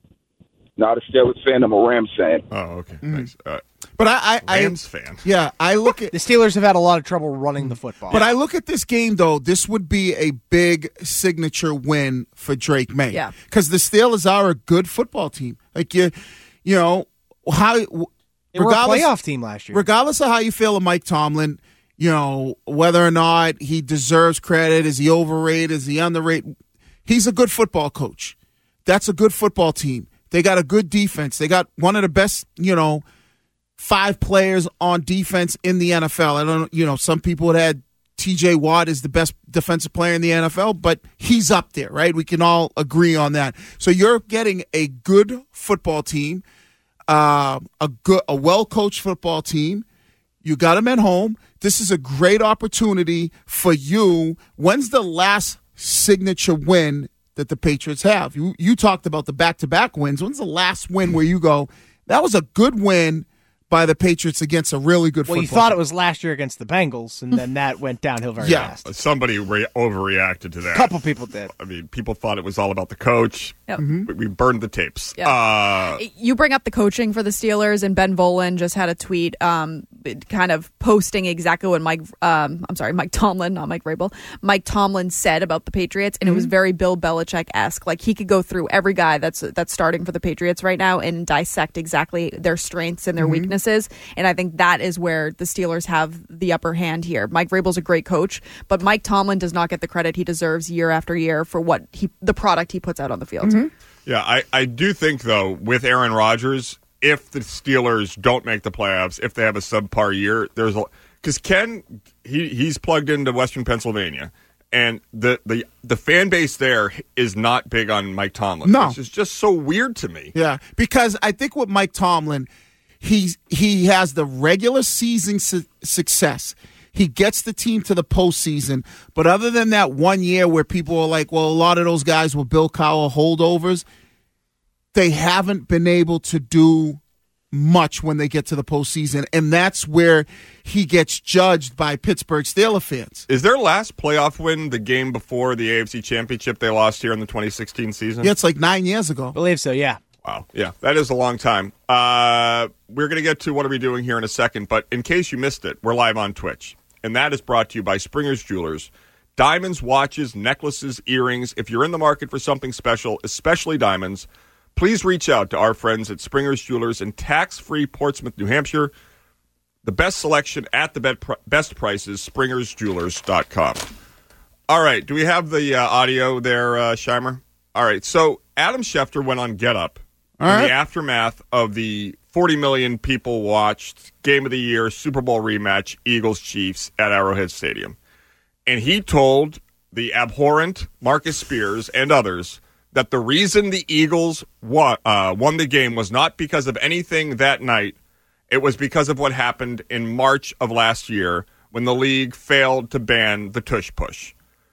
Not a Steelers fan. I'm a Rams fan. Oh, okay. Mm. Thanks. Uh, but I, I, Rams I, fan. Yeah, I look at the Steelers have had a lot of trouble running the football. But I look at this game though. This would be a big signature win for Drake May. Yeah, because the Steelers are a good football team. Like you, you know how. They were a playoff team last year. Regardless of how you feel of Mike Tomlin, you know, whether or not he deserves credit, is he overrated, is he underrated, he's a good football coach. That's a good football team. They got a good defense. They got one of the best, you know, five players on defense in the N F L. I don't, you know, some people had had T J Watt is the best defensive player in the N F L, but he's up there, right? We can all agree on that. So you're getting a good football team, uh, a good, a well-coached football team. You got them at home. This is a great opportunity for you. When's the last signature win that the Patriots have? You you talked about the back-to-back wins. When's the last win where you go, that was a good win by the Patriots against a really good well, football you thought team? it was last year against the Bengals, and then that went downhill very Yeah. fast. Somebody re- overreacted to that. A couple people did. I mean, people thought it was all about the coach. Yep. We, we burned the tapes. Yeah. Uh, You bring up the coaching for the Steelers, and Ben Volen just had a tweet um, kind of posting exactly what Mike, um, I'm sorry, Mike Tomlin, not Mike Vrabel, Mike Tomlin said about the Patriots, and mm-hmm. it was very Bill Belichick-esque. Like, he could go through every guy that's that's starting for the Patriots right now and dissect exactly their strengths and their mm-hmm. weaknesses, and I think that is where the Steelers have the upper hand here. Mike Vrabel's a great coach, but Mike Tomlin does not get the credit he deserves year after year for what he the product he puts out on the field. Mm-hmm. Yeah, I, I do think, though, with Aaron Rodgers, if the Steelers don't make the playoffs, if they have a subpar year, there's a because Ken he he's plugged into Western Pennsylvania, and the, the the fan base there is not big on Mike Tomlin. No, which is just so weird to me. Yeah, because I think with Mike Tomlin, he's he has the regular season su- success. He gets the team to the postseason, but other than that one year where people are like, well, a lot of those guys were Bill Cowher holdovers, they haven't been able to do much when they get to the postseason, and that's where he gets judged by Pittsburgh Steelers fans. Is their last playoff win the game before the A F C Championship they lost here in the twenty sixteen season? Yeah, it's like nine years ago. I believe so, yeah. Wow. Yeah, that is a long time. Uh, we're going to get to what are we doing here in a second, but in case you missed it, we're live on Twitch. And that is brought to you by Springer's Jewelers. Diamonds, watches, necklaces, earrings. If you're in the market for something special, especially diamonds, please reach out to our friends at Springer's Jewelers in tax-free Portsmouth, New Hampshire. The best selection at the best prices, springers jewelers dot com. All right, do we have the uh, audio there, uh, Scheimer? All right, so Adam Schefter went on Get Up in right. the aftermath of the forty million people watched Game of the Year Super Bowl rematch, Eagles-Chiefs at Arrowhead Stadium. And he told the abhorrent Marcus Spears and others that the reason the Eagles won, uh, won the game was not because of anything that night. It was because of what happened in March of last year when the league failed to ban the tush push.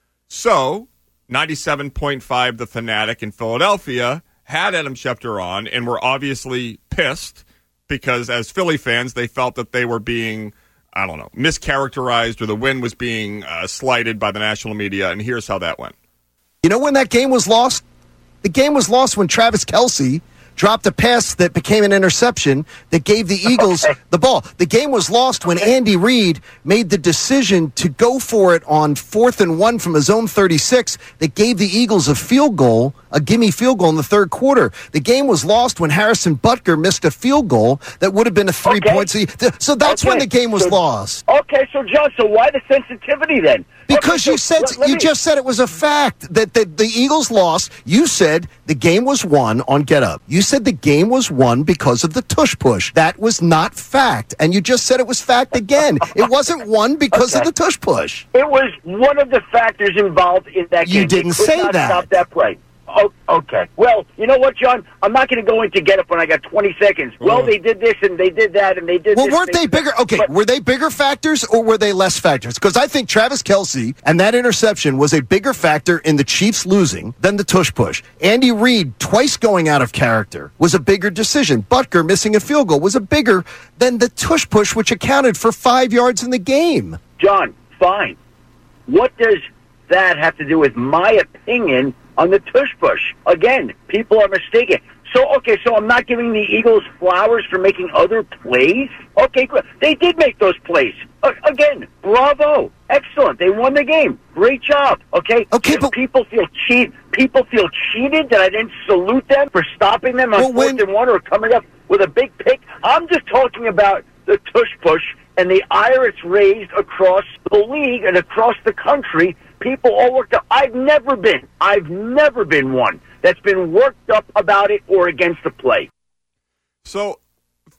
So, ninety-seven point five The Fanatic in Philadelphia had Adam Schefter on and were obviously pissed because as Philly fans, they felt that they were being, I don't know, mischaracterized or the win was being uh, slighted by the national media. And here's how that went. You know when that game was lost? The game was lost when Travis Kelce dropped a pass that became an interception that gave the Eagles the ball. The game was lost when Andy Reid made the decision to go for it on fourth and one from his own thirty-six that gave the Eagles a field goal, a gimme field goal in the third quarter. The game was lost when Harrison Butker missed a field goal that would have been a three-point. Okay. So that's okay. when the game was so, lost. Okay, so John, so why the sensitivity then? Because okay, you so said let, let you me... just said it was a fact that the, the Eagles lost. You said the game was won on Get Up. You said the game was won because of the tush push. That was not fact, and you just said it was fact again. It wasn't won because okay. of the tush push. It was one of the factors involved in that game. You didn't they could say not that. Stop that play. Oh, okay. Well, you know what, John? I'm not going to go into Get Up when I got twenty seconds. Well, Mm. they did this and they did that and they did Well, this. weren't they bigger? Okay, but, were they bigger factors or were they less factors? Because I think Travis Kelce and that interception was a bigger factor in the Chiefs losing than the tush push. Andy Reid twice going out of character was a bigger decision. Butker missing a field goal was a bigger than the tush push, which accounted for five yards in the game. John, fine. What does that have to do with my opinion on the tush push? Again, people are mistaken. So, okay, so I'm not giving the Eagles flowers for making other plays? Okay, good. They did make those plays. Uh, again, bravo. Excellent. They won the game. Great job. Okay? Okay, but people feel cheat. People feel cheated that I didn't salute them for stopping them on well, fourth when... and one or coming up with a big pick. I'm just talking about the tush push and the ire it's raised across the league and across the country. People all worked up. I've never been, I've never been one that's been worked up about it or against the play. So,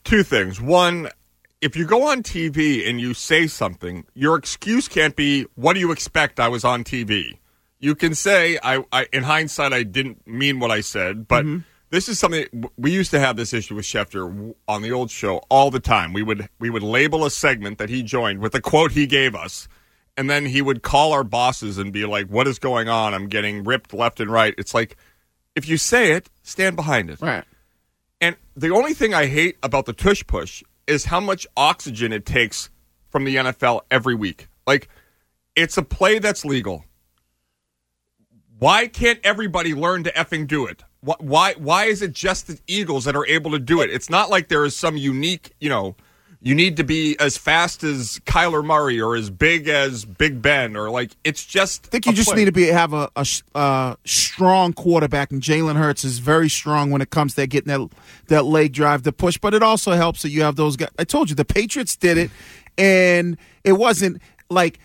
Two things. One, if you go on T V and you say something, your excuse can't be, what do you expect? I was on T V. You can say, I, I in hindsight, I didn't mean what I said, but mm-hmm. this is something, we used to have this issue with Schefter on the old show all the time. We would we would label a segment that he joined with a quote he gave us, and then he would call our bosses and be like, what is going on? I'm getting ripped left and right. It's like, if you say it, stand behind it. Right. And the only thing I hate about the tush push is how much oxygen it takes from the N F L every week. Like, it's a play that's legal. Why can't everybody learn to effing do it? Why why is it just the Eagles that are able to do it? It's not like there is some unique, you know, you need to be as fast as Kyler Murray or as big as Big Ben, or like, it's just I think you just play. need to be have a, a uh, strong quarterback, and Jalen Hurts is very strong when it comes to getting that that leg drive to push. But it also helps that you have those guys. I told you the Patriots did it, and it wasn't like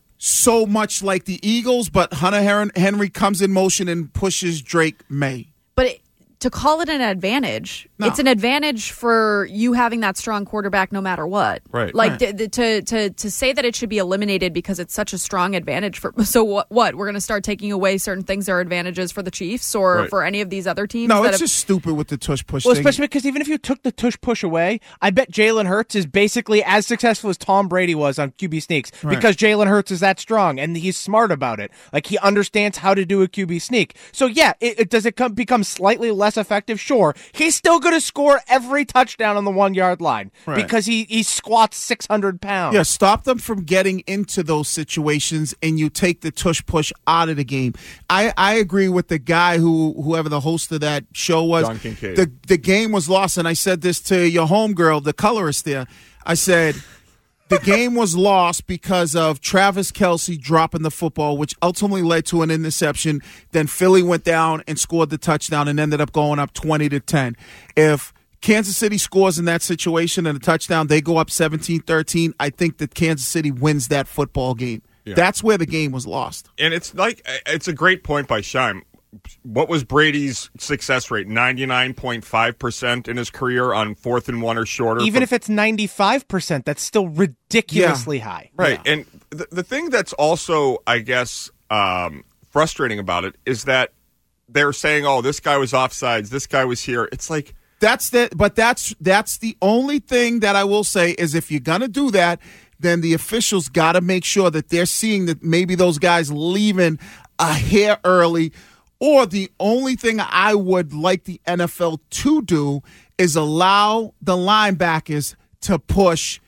so much like the Eagles, but Hunter Henry comes in motion and pushes Drake May. But it, to call it an advantage, no. it's an advantage for you having that strong quarterback no matter what. Right. Like right. th- th- to to to say that it should be eliminated because it's such a strong advantage for. So what? What we're going to start taking away certain things that are advantages for the Chiefs or right. for any of these other teams? No, that it's have- just stupid with the tush push well, thing. especially because even if you took the tush push away, I bet Jalen Hurts is basically as successful as Tom Brady was on Q B sneaks Right. because Jalen Hurts is that strong and he's smart about it. Like, he understands how to do a Q B sneak. So yeah, it, it does it come, become slightly less effective? Sure. He's still going to score every touchdown on the one-yard line Right. because he, he squats six hundred pounds. Yeah, stop them from getting into those situations, and you take the tush push out of the game. I, I agree with the guy who whoever the host of that show was. John Kincaid. The the game was lost, and I said this to your homegirl, the colorist there. I said the game was lost because of Travis Kelce dropping the football, which ultimately led to an interception. Then Philly went down and scored the touchdown and ended up going up twenty to ten. If Kansas City scores in that situation and a touchdown, they go up seventeen thirteen. I think that Kansas City wins that football game. Yeah. That's where the game was lost. And it's like, it's a great point by Shime. What was Brady's success rate? ninety-nine point five percent in his career on fourth and one or shorter. Even from, if it's ninety-five percent, that's still ridiculously Yeah. high. Right. Yeah. And the, the thing that's also, I guess, um, frustrating about it is that they're saying, oh, this guy was offsides, this guy was here. It's like, That's the, but that's that's the only thing that I will say is if you're gonna do that, then the officials got to make sure that they're seeing that maybe those guys leaving a hair early. Or the only thing I would like the N F L to do is allow the linebackers to push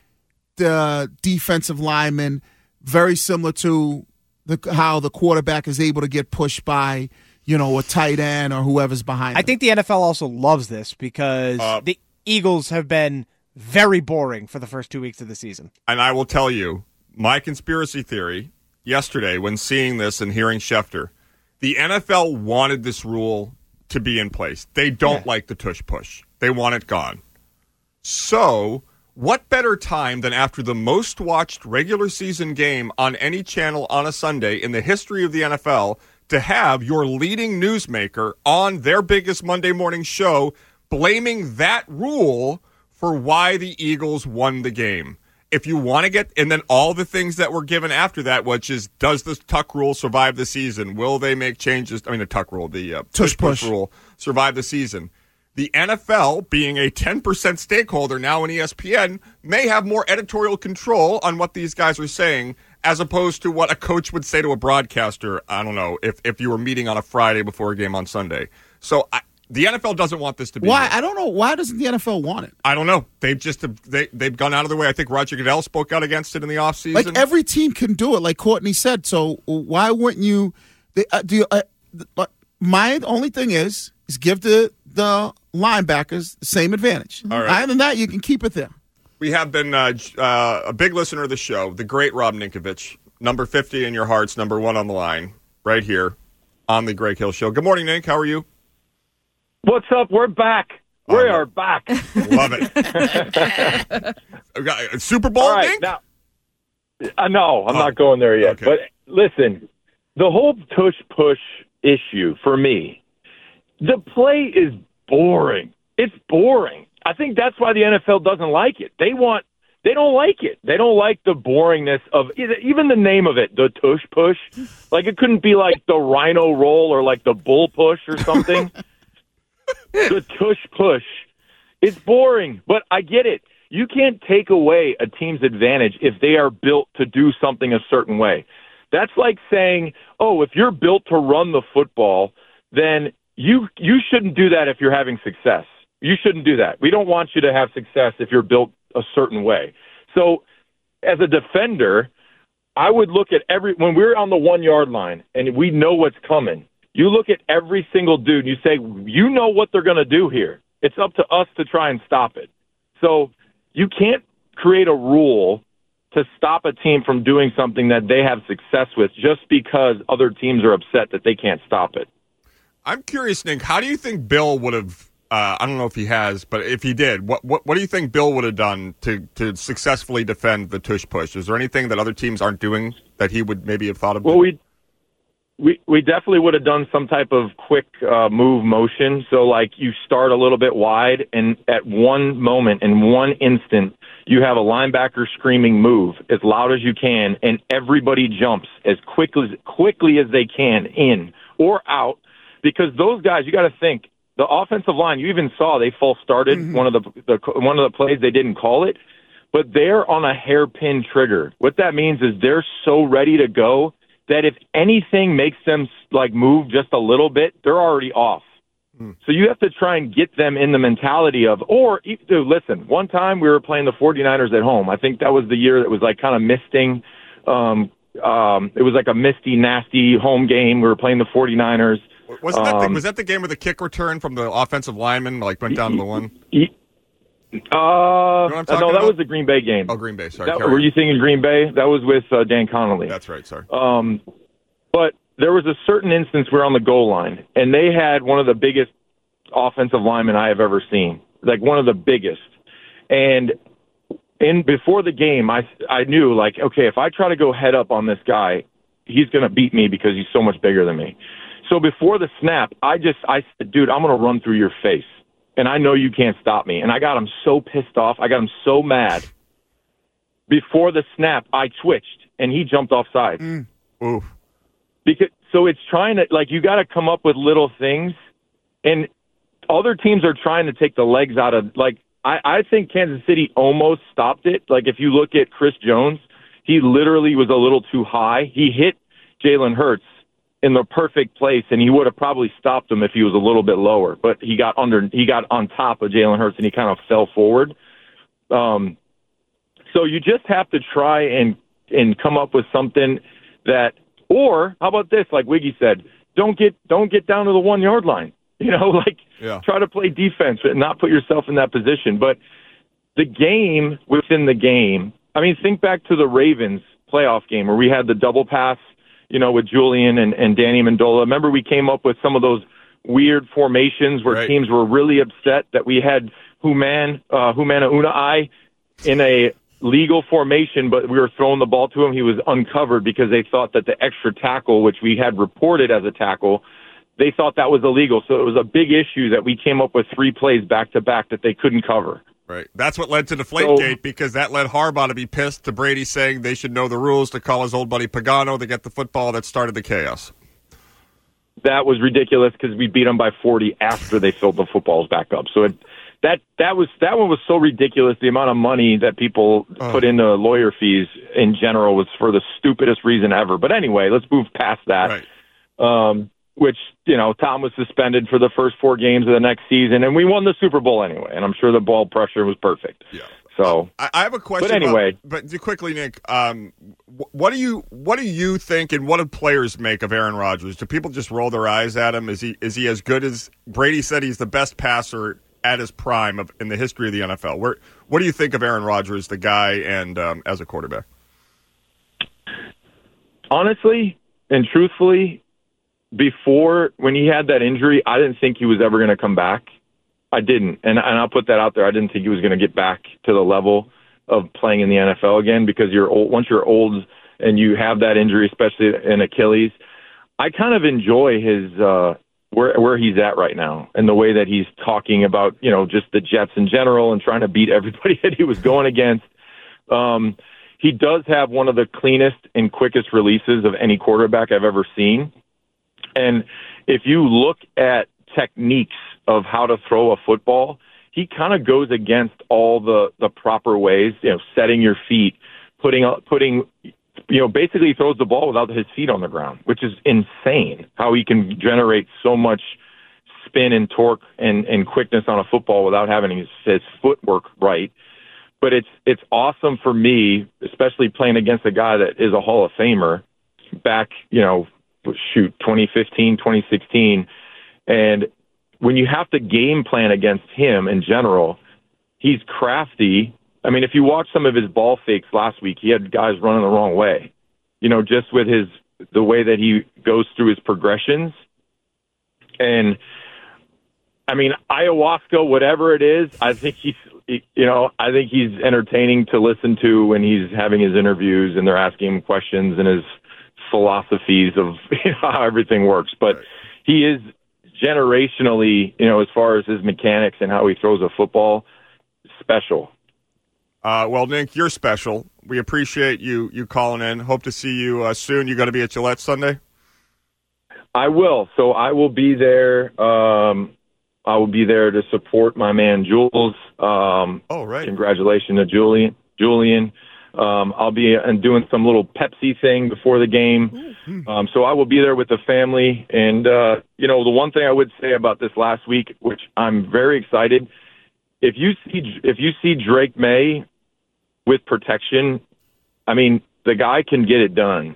the defensive linemen, very similar to the, how the quarterback is able to get pushed by, you know, a tight end or whoever's behind I him. think the N F L also loves this because Uh, the Eagles have been very boring for the first two weeks of the season. and I will tell you, my conspiracy theory yesterday when seeing this and hearing Schefter, the N F L wanted this rule to be in place. They don't Yeah. like the tush push. They want it gone. So, what better time than after the most watched regular season game on any channel on a Sunday in the history of the N F L to have your leading newsmaker on their biggest Monday morning show blaming that rule for why the Eagles won the game. If you want to get, and then all the things that were given after that, which is, does the tuck rule survive the season? Will they make changes? I mean, the tuck rule, the uh, Tush tush push push. rule, survive the season? The N F L, being a ten percent stakeholder now in E S P N, may have more editorial control on what these guys are saying, as opposed to what a coach would say to a broadcaster, I don't know, if, if you were meeting on a Friday before a game on Sunday. So I, the N F L doesn't want this to be. Why? here. I don't know. Why doesn't the N F L want it? I don't know. They've just they, they've gone out of their way. I think Roger Goodell spoke out against it in the offseason. Like every team can do it, like Courtney said. So why wouldn't you? They, uh, do you, uh, uh, my only thing is is give the the linebackers the same advantage. All right. Other than that, you can keep it there. We have been uh, uh, a big listener of the show, the great Rob Ninkovich, number fifty in your hearts, number one on the line, right here on the Greg Hill Show. Good morning, Nink. How are you? What's up? We're back. We Oh, are back. Love it. We got a Super Bowl, All right, Nink? now, uh, no, I'm Oh, not going there yet. okay. But listen, the whole tush push issue for me, the play is boring. It's boring. I think that's why the N F L doesn't like it. They want, they don't like it. They don't like the boringness of even the name of it, the tush push. Like it couldn't be like the rhino roll or like the bull push or something. The tush push. It's boring, but I get it. You can't take away a team's advantage if they are built to do something a certain way. That's like saying, oh, if you're built to run the football, then you you shouldn't do that if you're having success. You shouldn't do that. We don't want you to have success if you're built a certain way. So as a defender, I would look at every – when we're on the one-yard line and we know what's coming, you look at every single dude and you say, you know what they're going to do here. It's up to us to try and stop it. So you can't create a rule to stop a team from doing something that they have success with just because other teams are upset that they can't stop it. I'm curious, Nick, how do you think Bill would have uh, – I don't know if he has, but if he did, what, what what do you think Bill would have done to, to successfully defend the tush push? Is there anything that other teams aren't doing that he would maybe have thought of? Well, we we we definitely would have done some type of quick uh, move motion. So, like, you start a little bit wide, and at one moment, in one instant, you have a linebacker screaming move as loud as you can, and everybody jumps as quickly as, quickly as they can in or out. Because those guys, you got to think, the offensive line, you even saw they false started mm-hmm. one of the, the one of the plays. They didn't call it, but they're on a hairpin trigger. What that means is they're so ready to go that if anything makes them like move just a little bit, they're already off. Mm. So you have to try and get them in the mentality of, or dude, listen, one time we were playing the 49ers at home. I think that was the year that was like kind of misting. Um, um, it was like a misty, nasty home game. We were playing the 49ers. Wasn't that um, the, was that the game where the kick return from the offensive lineman like went down to the one? Uh, you know no, that about? was the Green Bay game. Oh, Green Bay. Sorry. That, were you thinking Green Bay? That was with uh, Dan Connolly. That's right. Sorry. Um, but there was a certain instance where on the goal line, and they had one of the biggest offensive linemen I have ever seen, like one of the biggest. And in before the game, I I knew like, okay, if I try to go head up on this guy, he's going to beat me because he's so much bigger than me. So before the snap, I just, I said, dude, I'm going to run through your face. And I know you can't stop me. And I got him so pissed off. I got him so mad. Before the snap, I twitched, and he jumped off sides. Mm. Oof. Because, so it's trying to, like, you got to come up with little things. And other teams are trying to take the legs out of, like, I, I think Kansas City almost stopped it. Like, if you look at Chris Jones, he literally was a little too high. He hit Jalen Hurts in the perfect place, and he would have probably stopped him if he was a little bit lower. But he got under, he got on top of Jalen Hurts, and he kind of fell forward. Um, so you just have to try and and come up with something that, or how about this? Like Wiggy said, don't get don't get down to the one yard line. You know, like yeah. try to play defense and not put yourself in that position. But the game within the game. I mean, think back to the Ravens playoff game where we had the double pass, you know, with Julian and, and Danny Amendola. Remember we came up with some of those weird formations where right. teams were really upset that we had Human, uh, Humana Unai in a legal formation, but we were throwing the ball to him. He was uncovered because they thought that the extra tackle, which we had reported as a tackle, they thought that was illegal. So it was a big issue that we came up with three plays back to back that they couldn't cover. Right. That's what led to Deflategate, so, because that led Harbaugh to be pissed to Brady saying they should know the rules, to call his old buddy Pagano to get the football. That started the chaos. That was ridiculous because we beat them by forty after they filled the footballs back up. So it, that that was that one was so ridiculous. The amount of money that people oh. put into lawyer fees in general was for the stupidest reason ever. But anyway, let's move past that. Right. Um, which, you know, Tom was suspended for the first four games of the next season, and we won the Super Bowl anyway, and I'm sure the ball pressure was perfect. Yeah. So I, I have a question. But anyway. About, but quickly, Nick, um, what do you what do you think, and what do players make of Aaron Rodgers? Do people just roll their eyes at him? Is he is he as good as Brady said? He's the best passer at his prime of, in the history of the N F L. Where, what do you think of Aaron Rodgers, the guy, and um, as a quarterback? Honestly and truthfully, before, when he had that injury, I didn't think he was ever going to come back. I didn't. And, and I'll put that out there. I didn't think he was going to get back to the level of playing in the N F L again, because you're old, once you're old and you have that injury, especially in Achilles. I kind of enjoy his uh, where where he's at right now and the way that he's talking about, you know, just the Jets in general and trying to beat everybody that he was going against. Um, he does have one of the cleanest and quickest releases of any quarterback I've ever seen. And if you look at techniques of how to throw a football, he kind of goes against all the, the proper ways, you know, setting your feet, putting, putting, you know, basically throws the ball without his feet on the ground, which is insane how he can generate so much spin and torque and, and quickness on a football without having his, his footwork right. But it's, it's awesome for me, especially playing against a guy that is a Hall of Famer back, you know, shoot, twenty fifteen, twenty sixteen. And when you have to game plan against him in general, he's crafty. I mean, if you watch some of his ball fakes last week, he had guys running the wrong way, you know, just with his, the way that he goes through his progressions. And I mean, ayahuasca, whatever it is, I think he's, you know, I think he's entertaining to listen to when he's having his interviews and they're asking him questions and his philosophies of, you know, how everything works. But right. He is generationally, you know, as far as his mechanics and how he throws a football, special. Uh, well, Nick, you're special. We appreciate you you calling in. Hope to see you uh, soon. You going to be at Gillette Sunday? I will. So I will be there. Um, I will be there to support my man Jules. Um, oh, right. Congratulations to Julian. Julian. Um, I'll be uh, doing some little Pepsi thing before the game. Um, so I will be there with the family. And, uh, you know, the one thing I would say about this last week, which I'm very excited, if you see if you see Drake May with protection, I mean, the guy can get it done.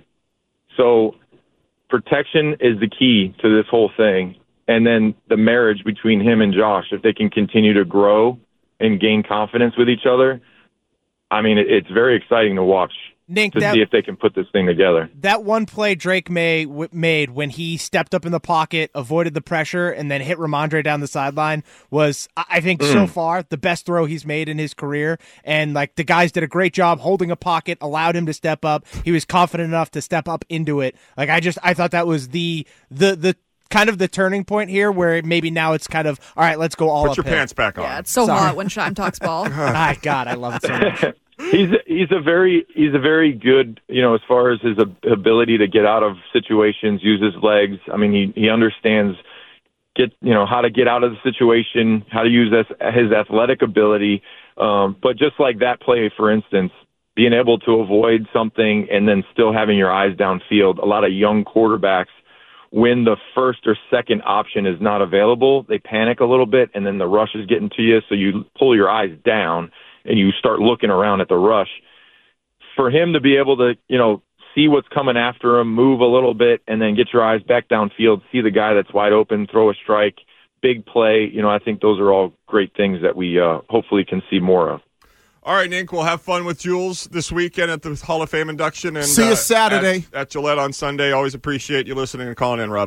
So protection is the key to this whole thing. And then the marriage between him and Josh, if they can continue to grow and gain confidence with each other, I mean, it's very exciting to watch. Nink, to that, see if they can put this thing together. That one play Drake May w- made when he stepped up in the pocket, avoided the pressure, and then hit Ramondre down the sideline was, I think, mm. so far the best throw he's made in his career. And like the guys did a great job holding a pocket, allowed him to step up. He was confident enough to step up into it. Like I just, I thought that was the the the. kind of the turning point here where maybe now it's kind of, all right, let's go all Put up your hill. pants back on. Yeah, it's so Sorry. hot when Shime talks ball. My God, I love it so much. He's he's a very he's a very good, you know, as far as his ability to get out of situations, use his legs. I mean, he he understands get you know how to get out of the situation, how to use this, his athletic ability. Um, but just like that play, for instance, being able to avoid something and then still having your eyes downfield. A lot of young quarterbacks, when the first or second option is not available, they panic a little bit, and then the rush is getting to you, so you pull your eyes down and you start looking around at the rush. For him to be able to, you know, see what's coming after him, move a little bit, and then get your eyes back downfield, see the guy that's wide open, throw a strike, big play, you know, I think those are all great things that we uh, hopefully can see more of. All right, Nink, we'll have fun with Jules this weekend at the Hall of Fame induction. And see you uh, Saturday. At, at Gillette on Sunday. Always appreciate you listening and calling in, Rob.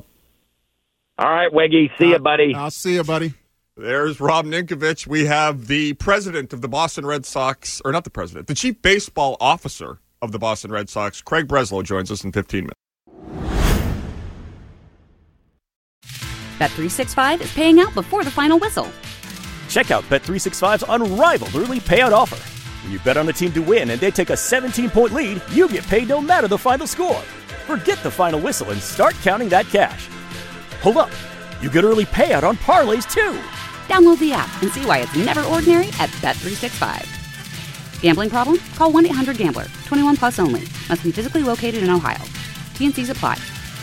All right, Weggy. See you, buddy. I'll see you, buddy. There's Rob Ninkovich. We have the president of the Boston Red Sox, or not the president, the chief baseball officer of the Boston Red Sox, Craig Breslow, joins us in fifteen minutes. Bet three sixty-five is paying out before the final whistle. Check out Bet three sixty-five's unrivaled early payout offer. When you bet on a team to win and they take a seventeen-point lead, you get paid no matter the final score. Forget the final whistle and start counting that cash. Hold up. You get early payout on parlays, too. Download the app and see why it's never ordinary at Bet three sixty-five. Gambling problem? Call one eight hundred gambler. twenty-one plus only. Must be physically located in Ohio. T and C's apply.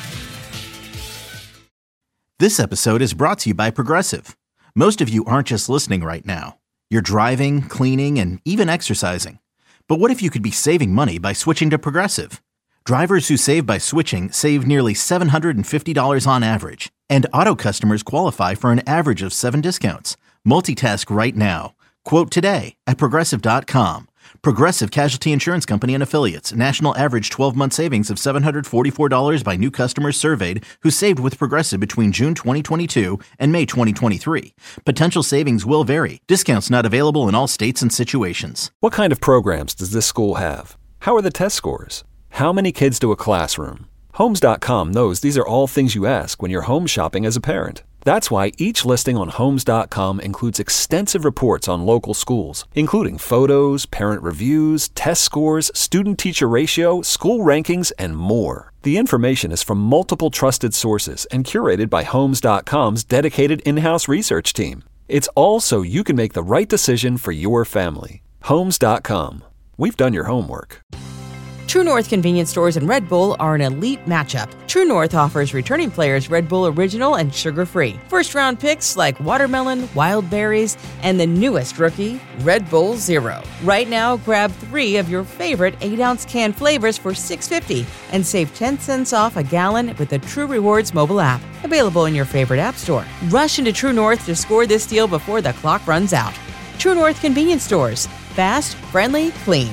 This episode is brought to you by Progressive. Most of you aren't just listening right now. You're driving, cleaning, and even exercising. But what if you could be saving money by switching to Progressive? Drivers who save by switching save nearly seven hundred fifty dollars on average. And auto customers qualify for an average of seven discounts. Multitask right now. Quote today at Progressive dot com. Progressive Casualty Insurance Company and Affiliates. National average twelve-month savings of seven hundred forty-four dollars by new customers surveyed who saved with Progressive between June twenty twenty-two and May twenty twenty-three. Potential savings will vary. Discounts not available in all states and situations. What kind of programs does this school have? How are the test scores? How many kids to a classroom? Homes dot com knows these are all things you ask when you're home shopping as a parent. That's why each listing on Homes dot com includes extensive reports on local schools, including photos, parent reviews, test scores, student-teacher ratio, school rankings, and more. The information is from multiple trusted sources and curated by Homes dot com's dedicated in-house research team. It's all so you can make the right decision for your family. Homes dot com. We've done your homework. True North convenience stores and Red Bull are an elite matchup. True North offers returning players Red Bull Original and sugar-free. First-round picks like watermelon, wild berries, and the newest rookie, Red Bull Zero. Right now, grab three of your favorite eight-ounce can flavors for six dollars and fifty cents and save ten cents off a gallon with the True Rewards mobile app. Available in your favorite app store. Rush into True North to score this deal before the clock runs out. True North convenience stores. Fast, friendly, clean.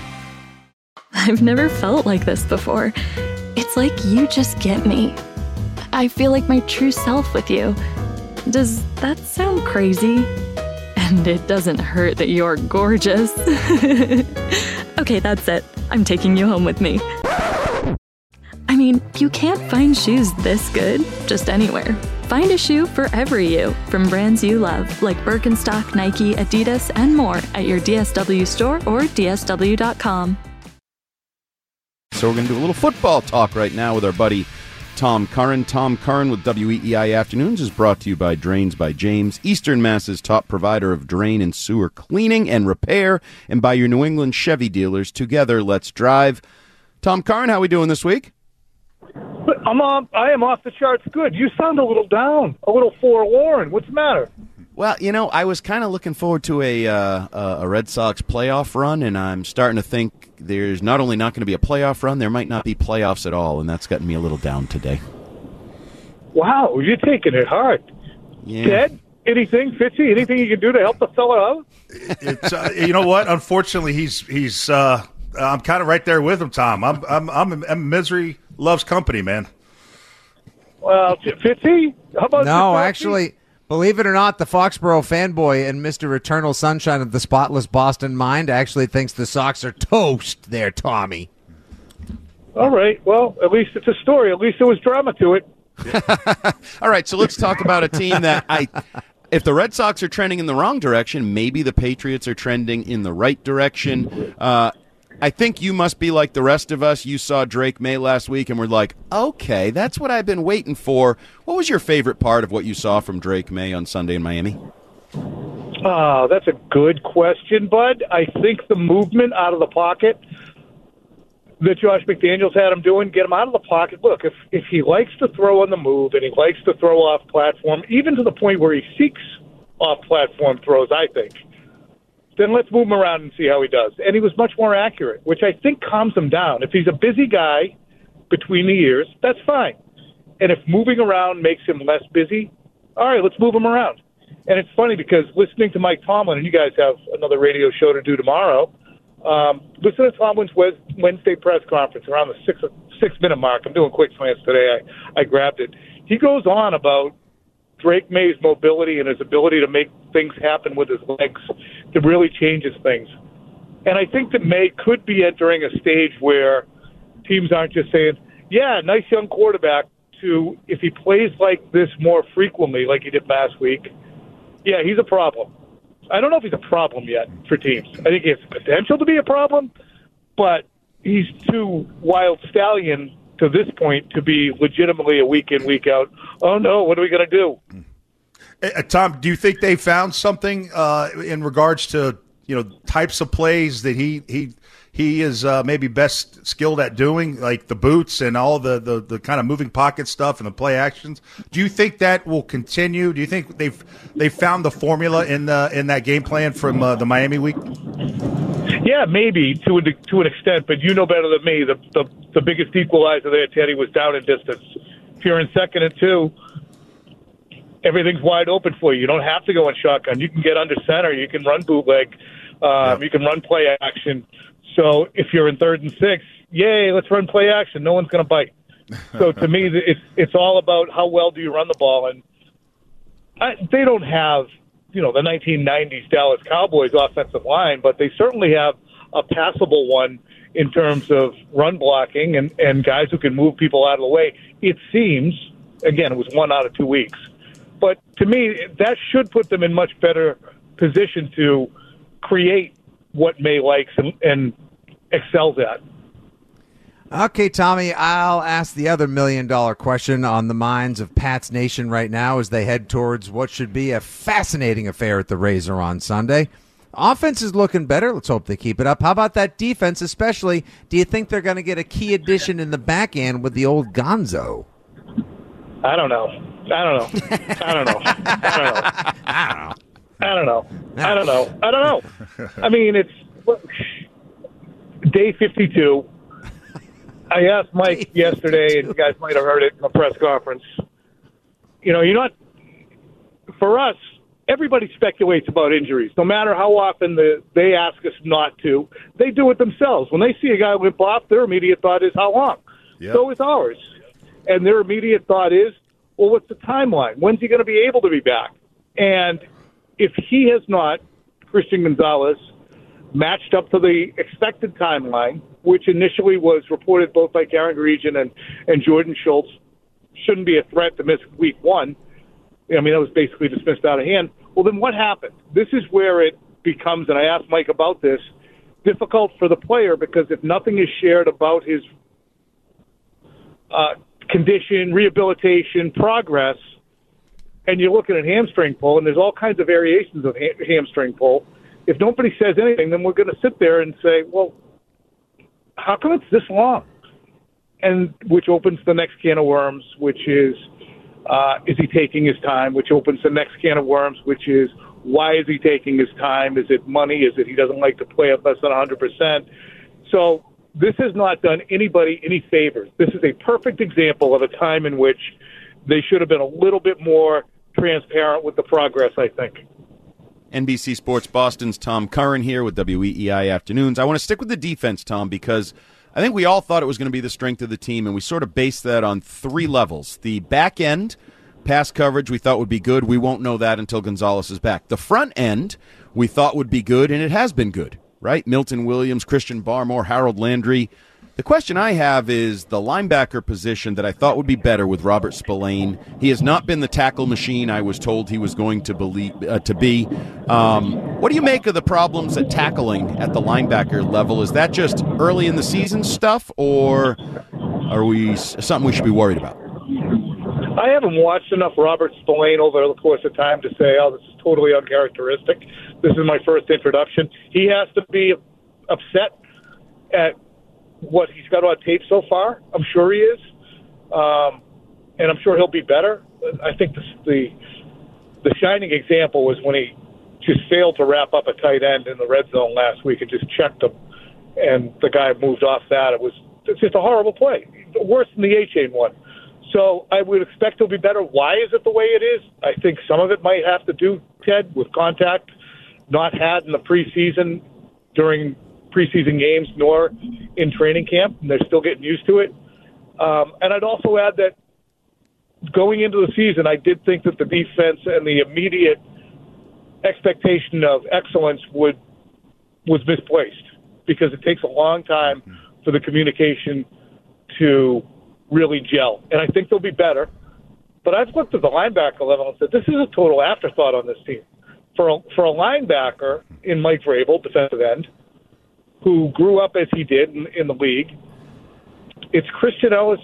I've never felt like this before. It's like you just get me. I feel like my true self with you. Does that sound crazy? And it doesn't hurt that you're gorgeous. Okay, that's it. I'm taking you home with me. I mean, you can't find shoes this good just anywhere. Find a shoe for every you from brands you love, like Birkenstock, Nike, Adidas, and more at your D S W store or D S W dot com. So we're going to do a little football talk right now with our buddy Tom Curran. Tom Curran with W E E I Afternoons is brought to you by Drains by James, Eastern Mass's top provider of drain and sewer cleaning and repair, and by your New England Chevy dealers. Together, let's drive. Tom Curran, how are we doing this week? I'm on, I am off the charts good. You sound a little down, a little forlorn. What's the matter? Well, you know, I was kind of looking forward to a uh, a Red Sox playoff run, and I'm starting to think there's not only not going to be a playoff run, there might not be playoffs at all, and that's gotten me a little down today. Wow, you're taking it hard. Yeah. Ted, anything, Fitzy, anything you can do to help the fella out? It's uh, you know what? Unfortunately, he's he's. Uh, I'm kind of right there with him, Tom. I'm I'm I'm, I'm misery loves company, man. Well, Fitzy, how about no? Actually. Believe it or not, the Foxborough fanboy and Mister Eternal Sunshine of the Spotless Boston Mind actually thinks the Sox are toast there, Tommy. All right. Well, at least it's a story. At least there was drama to it. All right, so let's talk about a team that I if the Red Sox are trending in the wrong direction, maybe the Patriots are trending in the right direction. Uh, I think you must be like the rest of us. You saw Drake May last week and were like, okay, that's what I've been waiting for. What was your favorite part of what you saw from Drake May on Sunday in Miami? Oh, that's a good question, Bud. I think the movement out of the pocket that Josh McDaniels had him doing, get him out of the pocket. Look, if, if he likes to throw on the move and he likes to throw off platform, even to the point where he seeks off platform throws, I think, then let's move him around and see how he does. And he was much more accurate, which I think calms him down. If he's a busy guy between the ears, that's fine. And if moving around makes him less busy, all right, let's move him around. And it's funny because listening to Mike Tomlin, and you guys have another radio show to do tomorrow, um, listen to Tomlin's Wednesday press conference around the six, six-minute mark. I'm doing quick slants today. I, I grabbed it. He goes on about Drake May's mobility and his ability to make things happen with his legs that really changes things. And I think that May could be entering a stage where teams aren't just saying, yeah, nice young quarterback, to if he plays like this more frequently like he did last week, yeah, he's a problem. I don't know if he's a problem yet for teams. I think he has potential to be a problem, but he's too wild stallion to this point to be legitimately a week in, week out. Oh, no, what are we going to do? Uh, Tom, do you think they found something uh, in regards to, you know, types of plays that he he he is uh, maybe best skilled at doing, like the boots and all the, the, the kind of moving pocket stuff and the play actions? Do you think that will continue? Do you think they've they found the formula in the in that game plan from uh, the Miami week? Yeah, maybe to a, to an extent, but you know better than me. The, the the biggest equalizer there, Teddy, was down in distance. If you're in second and two, everything's wide open for you. You don't have to go in shotgun. You can get under center. You can run bootleg. Um, yeah. You can run play action. So if you're in third and six, yay, let's run play action. No one's going to bite. So to me, it's it's all about how well do you run the ball. And I, they don't have, you know, the nineteen nineties Dallas Cowboys offensive line, but they certainly have a passable one in terms of run blocking and, and guys who can move people out of the way. It seems, again, it was one out of two weeks. But to me, that should put them in much better position to create what May likes and, and excels at. Okay, Tommy, I'll ask the other million-dollar question on the minds of Pats Nation right now as they head towards what should be a fascinating affair at the Razor on Sunday. Offense is looking better. Let's hope they keep it up. How about that defense especially? Do you think they're going to get a key addition in the back end with the old Gonzo? I don't know. I don't know. I don't know. I don't know. I don't know. I don't know. I don't know. I mean, it's day fifty-two. I asked Mike yesterday, and you guys might have heard it in the press conference. You know, you're not – for us, everybody speculates about injuries. No matter how often the, they ask us not to, they do it themselves. When they see a guy limp off, their immediate thought is, how long? Yep. So is ours. And their immediate thought is, well, what's the timeline? When's he going to be able to be back? And if he has not, Christian Gonzalez, matched up to the expected timeline, which initially was reported both by Karen Gregian and, and Jordan Schultz, shouldn't be a threat to miss week one. I mean, that was basically dismissed out of hand. Well, then what happened? This is where it becomes, and I asked Mike about this, difficult for the player because if nothing is shared about his uh, condition, rehabilitation, progress, and you're looking at hamstring pull, and there's all kinds of variations of ha- hamstring pull, if nobody says anything, then we're going to sit there and say, well, how come it's this long? And which opens the next can of worms, which is, uh, is he taking his time? Which opens the next can of worms, which is, why is he taking his time? Is it money? Is it he doesn't like to play at less than one hundred percent? So this has not done anybody any favors. This is a perfect example of a time in which they should have been a little bit more transparent with the progress, I think. N B C Sports Boston's Tom Curran here with W E E I Afternoons. I want to stick with the defense, Tom, because I think we all thought it was going to be the strength of the team, and we sort of based that on three levels. The back end, pass coverage, we thought would be good. We won't know that until Gonzalez is back. The front end, we thought would be good, and it has been good, right? Milton Williams, Christian Barmore, Harold Landry. The question I have is the linebacker position that I thought would be better with Robert Spillane. He has not been the tackle machine I was told he was going to believe uh, to be. Um, what do you make of the problems at tackling at the linebacker level? Is that just early in the season stuff, or are we something we should be worried about? I haven't watched enough Robert Spillane over the course of time to say, oh, this is totally uncharacteristic. This is my first introduction. He has to be upset at what he's got on tape so far. I'm sure he is. Um, and I'm sure he'll be better. I think the, the the shining example was when he just failed to wrap up a tight end in the red zone last week and just checked him, and the guy moved off that. It was it's just a horrible play, worse than the A-Chain one. So I would expect he'll be better. Why is it the way it is? I think some of it might have to do, Ted, with contact not had in the preseason during preseason games nor in training camp, and they're still getting used to it. Um, and I'd also add that going into the season, I did think that the defense and the immediate expectation of excellence would was misplaced because it takes a long time for the communication to really gel. And I think they'll be better. But I've looked at the linebacker level and said, this is a total afterthought on this team. For a, for a linebacker in Mike Vrabel, defensive end, who grew up as he did in, in the league, it's Christian Ellis,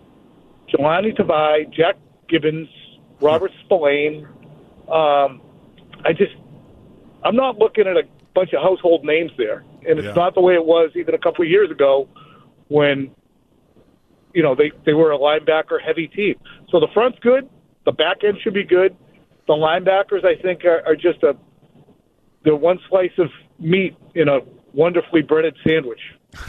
Jelani Tavai, Jack Gibbons, Robert Spillane. Um, I just, I'm not looking at a bunch of household names there. And it's yeah. not the way it was even a couple of years ago when, you know, they, they were a linebacker-heavy team. So the front's good. The back end should be good. The linebackers, I think, are, are just a, they're one slice of meat in a wonderfully breaded sandwich.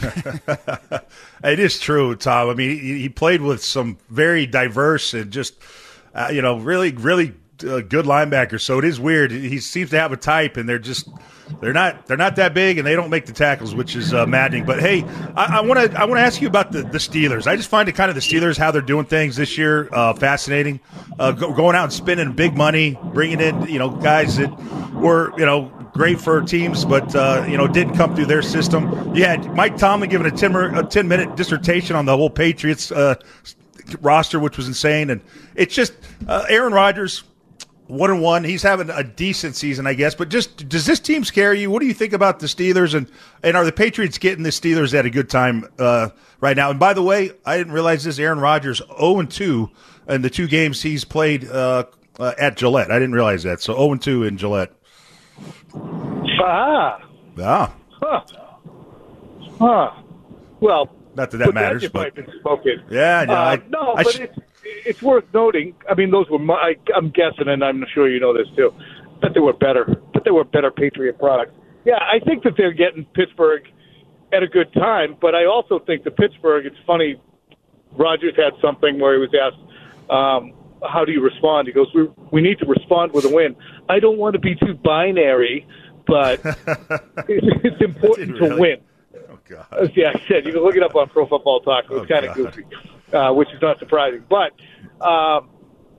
It is true, Tom. I mean, he, he played with some very diverse and just, uh, you know, really, really uh, good linebackers. So it is weird. He seems to have a type, and they're just they're not they're not that big, and they don't make the tackles, which is uh, maddening. But hey, I want to I want to ask you about the, the Steelers. I just find it kind of the Steelers how they're doing things this year uh, fascinating. Uh, go, going out and spending big money, bringing in you know guys that were you know. great for teams, but uh, you know, didn't come through their system. You had Mike Tomlin giving a ten, a ten minute dissertation on the whole Patriots uh, roster, which was insane. And it's just uh, Aaron Rodgers, one and one. He's having a decent season, I guess. But just does this team scare you? What do you think about the Steelers? And and are the Patriots getting the Steelers at a good time uh, right now? And by the way, I didn't realize this. Aaron Rodgers zero and two in the two games he's played uh, uh, at Gillette. I didn't realize that. So zero and two in Gillette. Ah. Ah. Huh. Huh. Well, not that that matters, that but might have been spoken. Yeah, no, uh, I, no, I but sh- it's it's worth noting. I mean, those were my. I, I'm guessing, and I'm sure you know this too, that they were better. That they were better Patriot products. Yeah, I think that they're getting Pittsburgh at a good time, but I also think that Pittsburgh. It's funny. Rodgers had something where he was asked, um, "How do you respond?" He goes, "We we need to respond with a win." I don't want to be too binary, but it's, it's important to really? win. Oh God! Yeah, I said you can look it up on Pro Football Talk. It was Oh, kind of God. goofy, uh, which is not surprising. But um,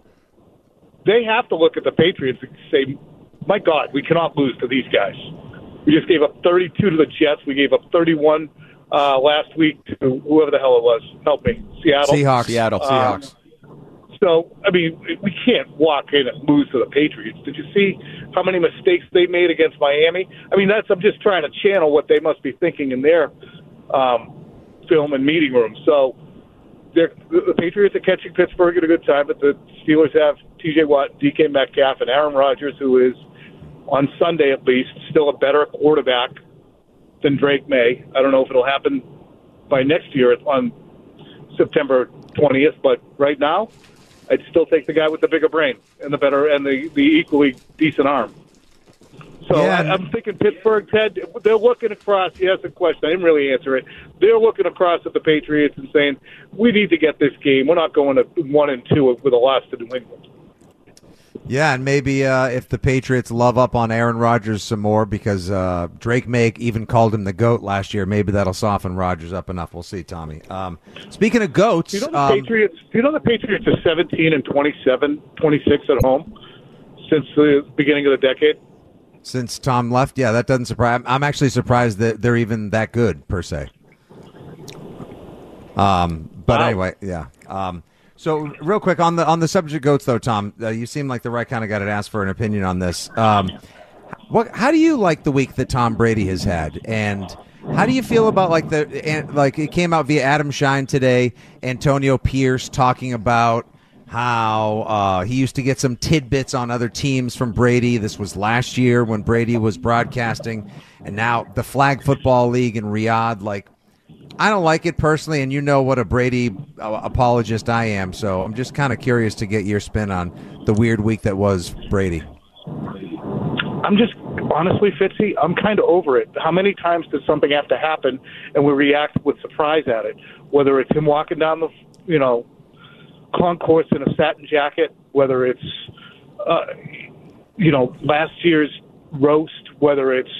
they have to look at the Patriots and say, "My God, we cannot lose to these guys." We just gave up thirty-two to the Jets. We gave up thirty-one uh, last week to whoever the hell it was. Help me, Seattle. Seahawks. Seattle. Um, Seahawks. So, I mean, we can't walk in and lose to the Patriots. Did you see how many mistakes they made against Miami? I mean, that's I'm just trying to channel what they must be thinking in their um, film and meeting room. So, they're, the Patriots are catching Pittsburgh at a good time, but the Steelers have T J Watt, D K Metcalf, and Aaron Rodgers, who is, on Sunday at least, still a better quarterback than Drake May. I don't know if it'll happen by next year on September twentieth, but right now, I'd still take the guy with the bigger brain and the better and the, the equally decent arm. So Yeah. I, I'm thinking Pittsburgh, Ted, they're looking across. He asked a question. I didn't really answer it. They're looking across at the Patriots and saying, we need to get this game. We're not going to one and two with a loss to New England. Yeah, and maybe uh, if the Patriots love up on Aaron Rodgers some more, because uh, Drake May even called him the GOAT last year, maybe that'll soften Rodgers up enough. We'll see, Tommy. Um, speaking of GOATs, You know the um, Patriots. You know the Patriots are seventeen and twenty-seven, twenty-six at home since the beginning of the decade. since Tom left, yeah, that doesn't surprise. I'm actually surprised that they're even that good per se. Um, but Wow. anyway, yeah. Um, so real quick on the on the subject of GOATs, though, Tom, uh, you seem like the right kind of guy to ask for an opinion on this. Um, what? How do you like the week that Tom Brady has had, and how do you feel about like the and, like it came out via Adam Shine today, Antonio Pierce talking about how uh, he used to get some tidbits on other teams from Brady. This was last year when Brady was broadcasting, and now the Flag Football League in Riyadh. Like, I don't like it personally, and you know what a Brady uh, apologist I am, so I'm just kind of curious to get your spin on the weird week that was Brady. I'm just, honestly, Fitzy, I'm kind of over it. How many times does something have to happen and we react with surprise at it? Whether it's him walking down the, you know, concourse in a satin jacket, whether it's, uh, you know, last year's roast, whether it's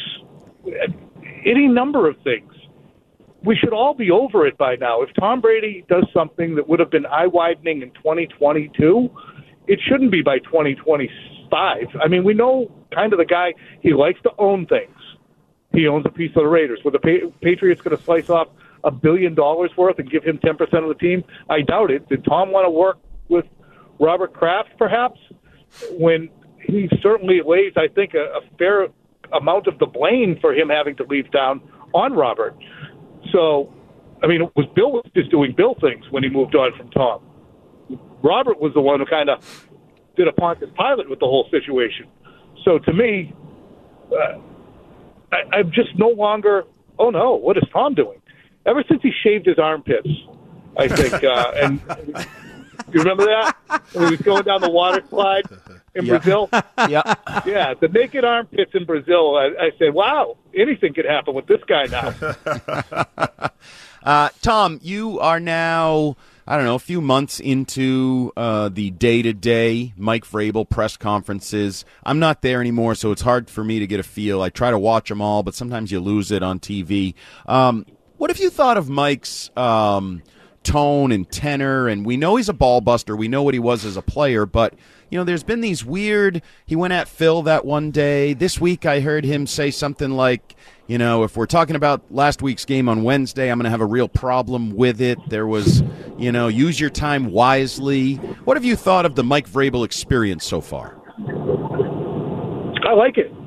any number of things. We should all be over it by now. If Tom Brady does something that would have been eye-widening in twenty twenty-two, it shouldn't be by twenty twenty-five. I mean, we know kind of the guy, he likes to own things. He owns a piece of the Raiders. Were the pa- Patriots going to slice off a billion dollars worth and give him ten percent of the team? I doubt it. Did Tom want to work with Robert Kraft, perhaps, when he certainly lays, I think, a, a fair amount of the blame for him having to leave town on Robert? So, I mean, it was Bill was just doing Bill things when he moved on from Tom. Robert was the one who kind of did a Pontius Pilate with the whole situation. So, to me, uh, I, I'm just no longer, oh no, what is Tom doing? Ever since he shaved his armpits, I think, uh, and you remember that? When he was going down the water slide in Yeah. Brazil? Yeah. Yeah, the naked armpits in Brazil, I, I said, wow, anything could happen with this guy now. Uh, Tom, you are now, I don't know, a few months into uh, the day-to-day Mike Vrabel press conferences. I'm not there anymore, so it's hard for me to get a feel. I try to watch them all, but sometimes you lose it on T V. Um, what have you thought of Mike's um, tone and tenor? And we know he's a ball buster. We know what he was as a player, but you know, there's been these weird, he went at Phil that one day. This week I heard him say something like, you know, if we're talking about last week's game on Wednesday, I'm going to have a real problem with it. There was, you know, use your time wisely. What have you thought of the Mike Vrabel experience so far? I like it.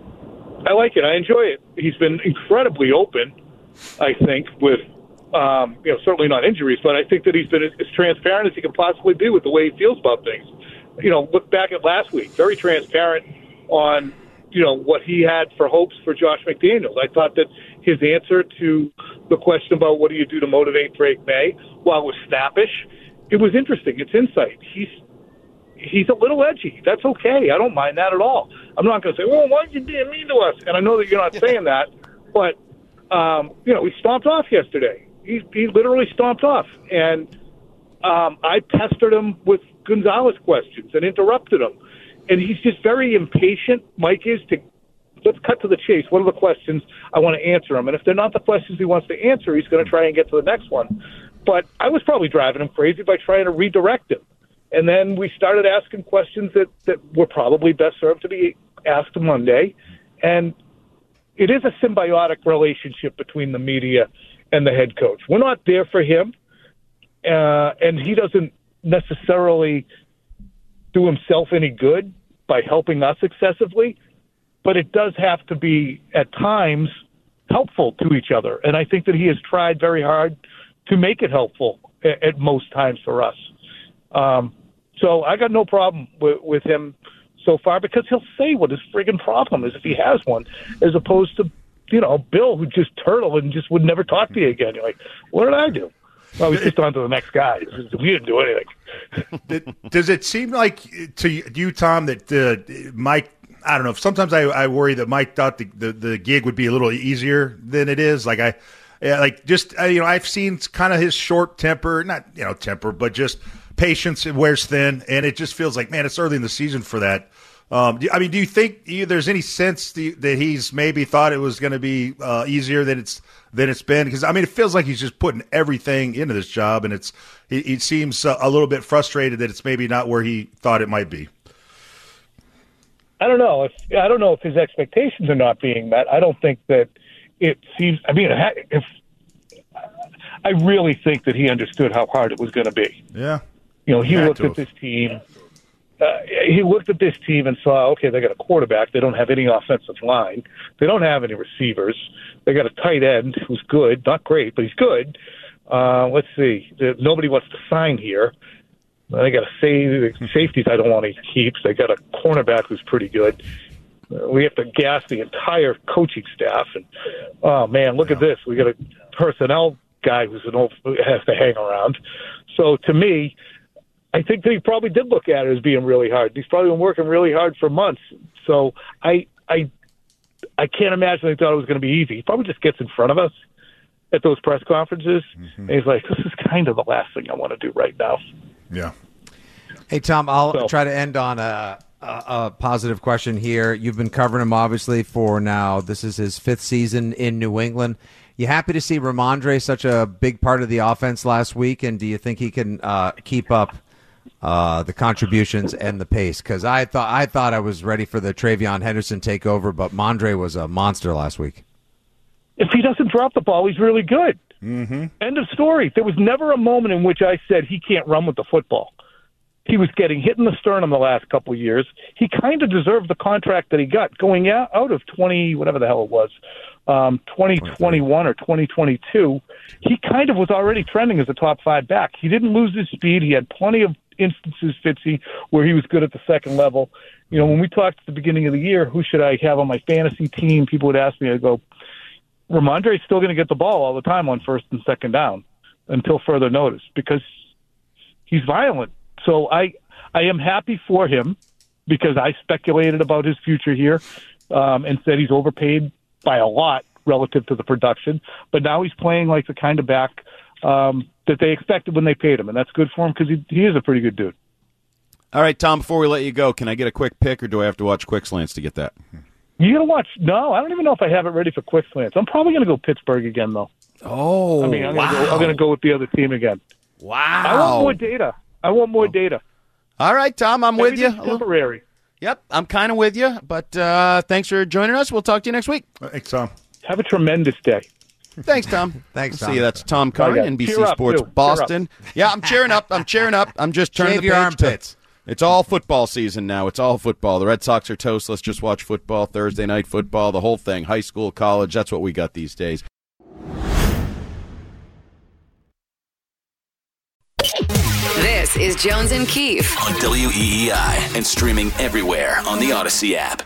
I like it. I enjoy it. He's been incredibly open, I think, with, um, you know, certainly not injuries, but I think that he's been as, as transparent as he can possibly be with the way he feels about things. You know, look back at last week, very transparent on, you know, what he had for hopes for Josh McDaniels. I thought that his answer to the question about what do you do to motivate Drake May, while it was snappish, it was interesting. It's insight. He's he's a little edgy. That's okay. I don't mind that at all. I'm not going to say, well, why did you being mean to us? And I know that you're not saying that, but, um, you know, he stomped off yesterday. He, he literally stomped off. And um, I pestered him with Gonzalez questions and interrupted him. And he's just very impatient, Mike is, to let's cut to the chase. What are the questions? I want to answer them. And if they're not the questions he wants to answer, he's going to try and get to the next one. But I was probably driving him crazy by trying to redirect him. And then we started asking questions that, that were probably best served to be asked Monday. And it is a symbiotic relationship between the media and the head coach. We're not there for him, uh, and he doesn't necessarily do himself any good by helping us excessively, but it does have to be, at times, helpful to each other. And I think that he has tried very hard to make it helpful at, at most times for us. Um, so I got no problem with, with him so far, because he'll say what his friggin' problem is if he has one, as opposed to, you know, Bill, who just turtled and just would never talk to you again. You're like, what did I do? Well, he's just on to the next guy. We didn't do anything. Does it seem like to you, Tom, that uh, Mike, I don't know, sometimes I, I worry that Mike thought the, the, the gig would be a little easier than it is. Like, I, yeah, like just, uh, you know, I've seen kind of his short temper, not, you know, temper, but just patience, it wears thin, and it just feels like, man, it's early in the season for that. Um, I mean, do you think you, there's any sense the, that he's maybe thought it was going to be uh, easier than it's than it's been? Because I mean, it feels like he's just putting everything into this job, and it's he, he seems uh, a little bit frustrated that it's maybe not where he thought it might be. I don't know if I don't know if his expectations are not being met. I don't think that it seems. I mean, if I really think that he understood how hard it was going to be. Yeah, you know, he looked at this team. Uh, he looked at this team and saw, okay, they got a quarterback. They don't have any offensive line. They don't have any receivers. They got a tight end who's good, not great, but he's good. Uh, let's see. Nobody wants to sign here. They got a save, safeties I don't want to keep. They got a cornerback who's pretty good. Uh, we have to gas the entire coaching staff. And oh man, look at this. We got a personnel guy who's an old has to hang around. So to me, I think that he probably did look at it as being really hard. He's probably been working really hard for months. So I I I can't imagine he thought it was going to be easy. He probably just gets in front of us at those press conferences, mm-hmm. and he's like, this is kind of the last thing I want to do right now. Yeah. Hey, Tom, I'll so, try to end on a, a, a positive question here. You've been covering him, obviously, for now. This is his fifth season in New England. You happy to see Ramondre such a big part of the offense last week, and do you think he can uh, keep up Uh, the contributions and the pace? Because I thought I thought I was ready for the Travion Henderson takeover, but Mondre was a monster last week. If he doesn't drop the ball, he's really good. Mm-hmm. End of story. There was never a moment in which I said he can't run with the football. He was getting hit in the sternum the last couple of years. He kind of deserved the contract that he got going out, out of twenty, whatever the hell it was, um, twenty twenty-one or twenty twenty-two. He kind of was already trending as a top five back. He didn't lose his speed. He had plenty of instances, Fitzy, where he was good at the second level. You know, when we talked at the beginning of the year, who should I have on my fantasy team? People would ask me, I'd go, Ramondre's still going to get the ball all the time on first and second down until further notice because he's violent. So I I am happy for him because I speculated about his future here um, and said he's overpaid by a lot relative to the production. But now he's playing like the kind of back um, that they expected when they paid him, and that's good for him because he, he is a pretty good dude. All right, Tom, before we let you go, can I get a quick pick, or do I have to watch Quick Slants to get that? You got to watch – no, I don't even know if I have it ready for Quick Slants. I'm probably going to go Pittsburgh again, though. Oh, I mean, I'm wow. going to go with the other team again. Wow. I want more data. I want more data. All right, Tom, I'm with you. Everything's temporary. Yep, I'm kind of with you, but uh, thanks for joining us. We'll talk to you next week. Thanks, Tom. Have a tremendous day. Thanks, Tom. Thanks, We'll Tom. See you. That's Tom Curran, Bye, N B C Cheer up, Sports too. Cheer Boston. Yeah, I'm cheering up. I'm cheering up. I'm just turning Shave the your page armpits. To, it's all football season now. It's all football. The Red Sox are toast. Let's just watch football, Thursday night football, the whole thing, high school, college. That's what we got these days. This is Jones and Keefe on W E E I and streaming everywhere on the Odyssey app.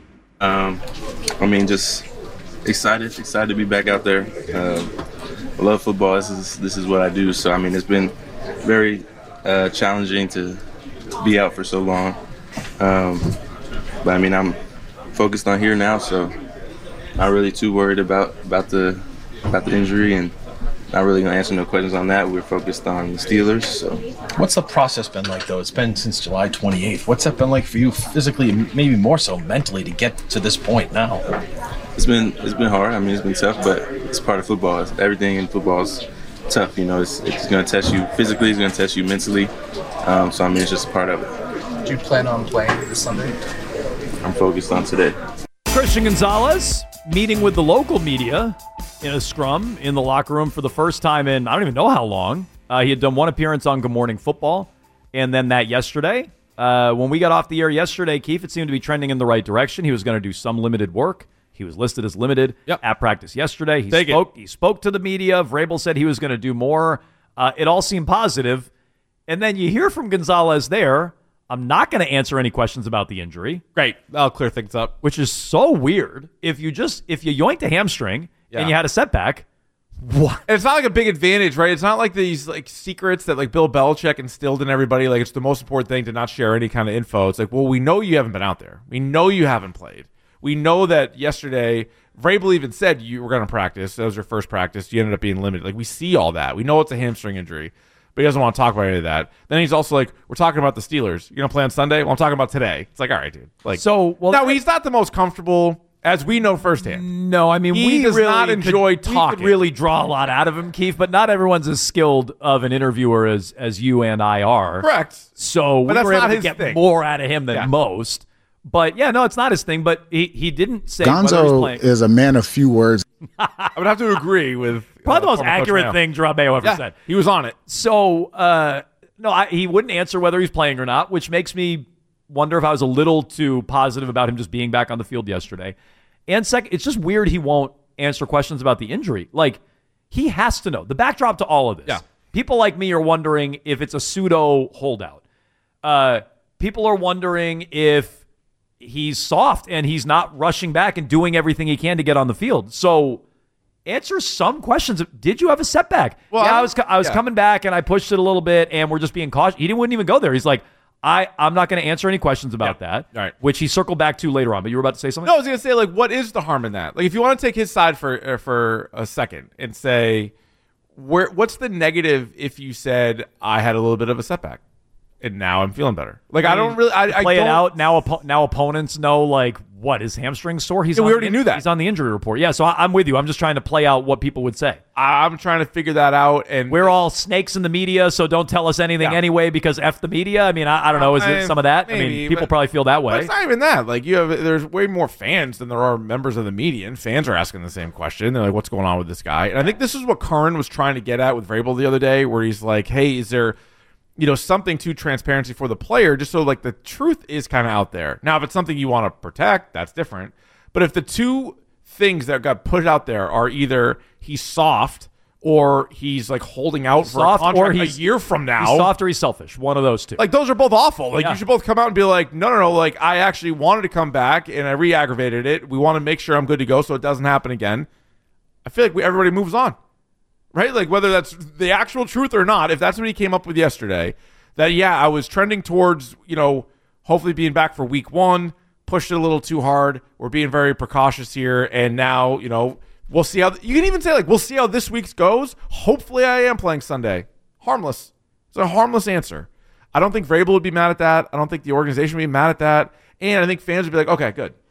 Um, I mean, just excited, excited to be back out there. Uh, I love football. This is this is what I do. So I mean, it's been very uh, challenging to be out for so long. Um, but I mean, I'm focused on here now, so not really too worried about about the about the injury, and not really gonna answer no questions on that. We're focused on the Steelers. So, what's the process been like, though? It's been since July twenty-eighth. What's that been like for you physically, and maybe more so mentally, to get to this point now? It's been it's been hard. I mean, it's been tough, but it's part of football. It's, everything in football is tough. You know, it's it's gonna test you physically. It's gonna test you mentally. Um, so I mean, it's just a part of it. Do you plan on playing this Sunday? I'm focused on today. Christian Gonzalez meeting with the local media in a scrum in the locker room for the first time in I don't even know how long. Uh, he had done one appearance on Good Morning Football, and then that yesterday. Uh, when we got off the air yesterday, Keefe, it seemed to be trending in the right direction. He was going to do some limited work. He was listed as limited yep. at practice yesterday. He Take spoke. it. He spoke to the media. Vrabel said he was going to do more. Uh, it all seemed positive. And then you hear from Gonzalez there. I'm not going to answer any questions about the injury. Great. That'll clear things up. Which is so weird. If you just if you yoinked a hamstring Yeah. and you had a setback, what? And it's not like a big advantage, right? It's not like these like secrets that like Bill Belichick instilled in everybody. Like it's the most important thing to not share any kind of info. It's like, well, we know you haven't been out there. We know you haven't played. We know that yesterday, Vrabel even said you were going to practice. That was your first practice. You ended up being limited. Like we see all that. We know it's a hamstring injury. But he doesn't want to talk about any of that. Then he's also like, we're talking about the Steelers. You're going to play on Sunday? Well, I'm talking about today. It's like, all right, dude. Like, so, well, no, he's not the most comfortable, as we know firsthand. No, I mean, he we does really not enjoy could, talking. We could really draw a lot out of him, Keith, but not everyone's as skilled of an interviewer as, as you and I are. Correct. So But we that's were able not to his get thing. more out of him than Yeah. most. But, yeah, no, it's not his thing. But he, he didn't say whether he's Gonzo playing. is a man of few words. I would have to agree with Probably uh, the most former Coach accurate Mayo. thing Jerome Mayo ever Yeah, said. He was on it. So, uh, no, I, he wouldn't answer whether he's playing or not, which makes me wonder if I was a little too positive about him just being back on the field yesterday. And second, it's just weird he won't answer questions about the injury. Like, he has to know. The backdrop to all of this. Yeah. People like me are wondering if it's a pseudo holdout. Uh, people are wondering if he's soft and he's not rushing back and doing everything he can to get on the field. So answer some questions. Did you have a setback? Well, yeah, I'm- I was I was yeah. coming back and I pushed it a little bit and we're just being cautious. He didn't wouldn't even go there. He's like, I, I'm not going to answer any questions about that, All right. which he circled back to later on. But you were about to say something? No, I was going to say, like, what is the harm in that? Like, if you want to take his side for uh, for a second and say, where what's the negative if you said, I had a little bit of a setback and now I'm feeling better? Like, I, don't really, I, I play don't, it out. Now, oppo- now opponents know, like, what, his hamstring sore? He's Yeah, we on already the, knew that. He's on the injury report. Yeah, so I, I'm with you. I'm just trying to play out what people would say. I'm trying to figure that out. And We're all snakes in the media, so don't tell us anything Yeah. anyway because F the media. I mean, I, I don't know. Is I- it some of that? I maybe, mean, people but- probably feel that But way. it's not even that. Like, you have, there's way more fans than there are members of the media, and fans are asking the same question. They're like, what's going on with this guy? And I think this is what Curran was trying to get at with Vrabel the other day, where he's like, hey, is there, you know, something to transparency for the player, just so, like, the truth is kind of out there. Now, if it's something you want to protect, that's different. But if the two things that got put out there are either he's soft or he's, like, holding out for Soft a contract or a he's- year from now. He's soft or he's selfish. One of those two. Like, those are both awful. Like, Yeah. you should both come out and be like, no, no, no. Like, I actually wanted to come back, and I re-aggravated it. We want to make sure I'm good to go so it doesn't happen again. I feel like we, everybody moves on, right? Like, whether that's the actual truth or not, if that's what he came up with yesterday, that, yeah, I was trending towards, you know, hopefully being back for week one, pushed it a little too hard. We're being very precautious here, and now, you know, we'll see how – you can even say, like, we'll see how this week's goes. Hopefully I am playing Sunday. Harmless. It's a harmless answer. I don't think Vrabel would be mad at that. I don't think the organization would be mad at that. And I think fans would be like, okay, good.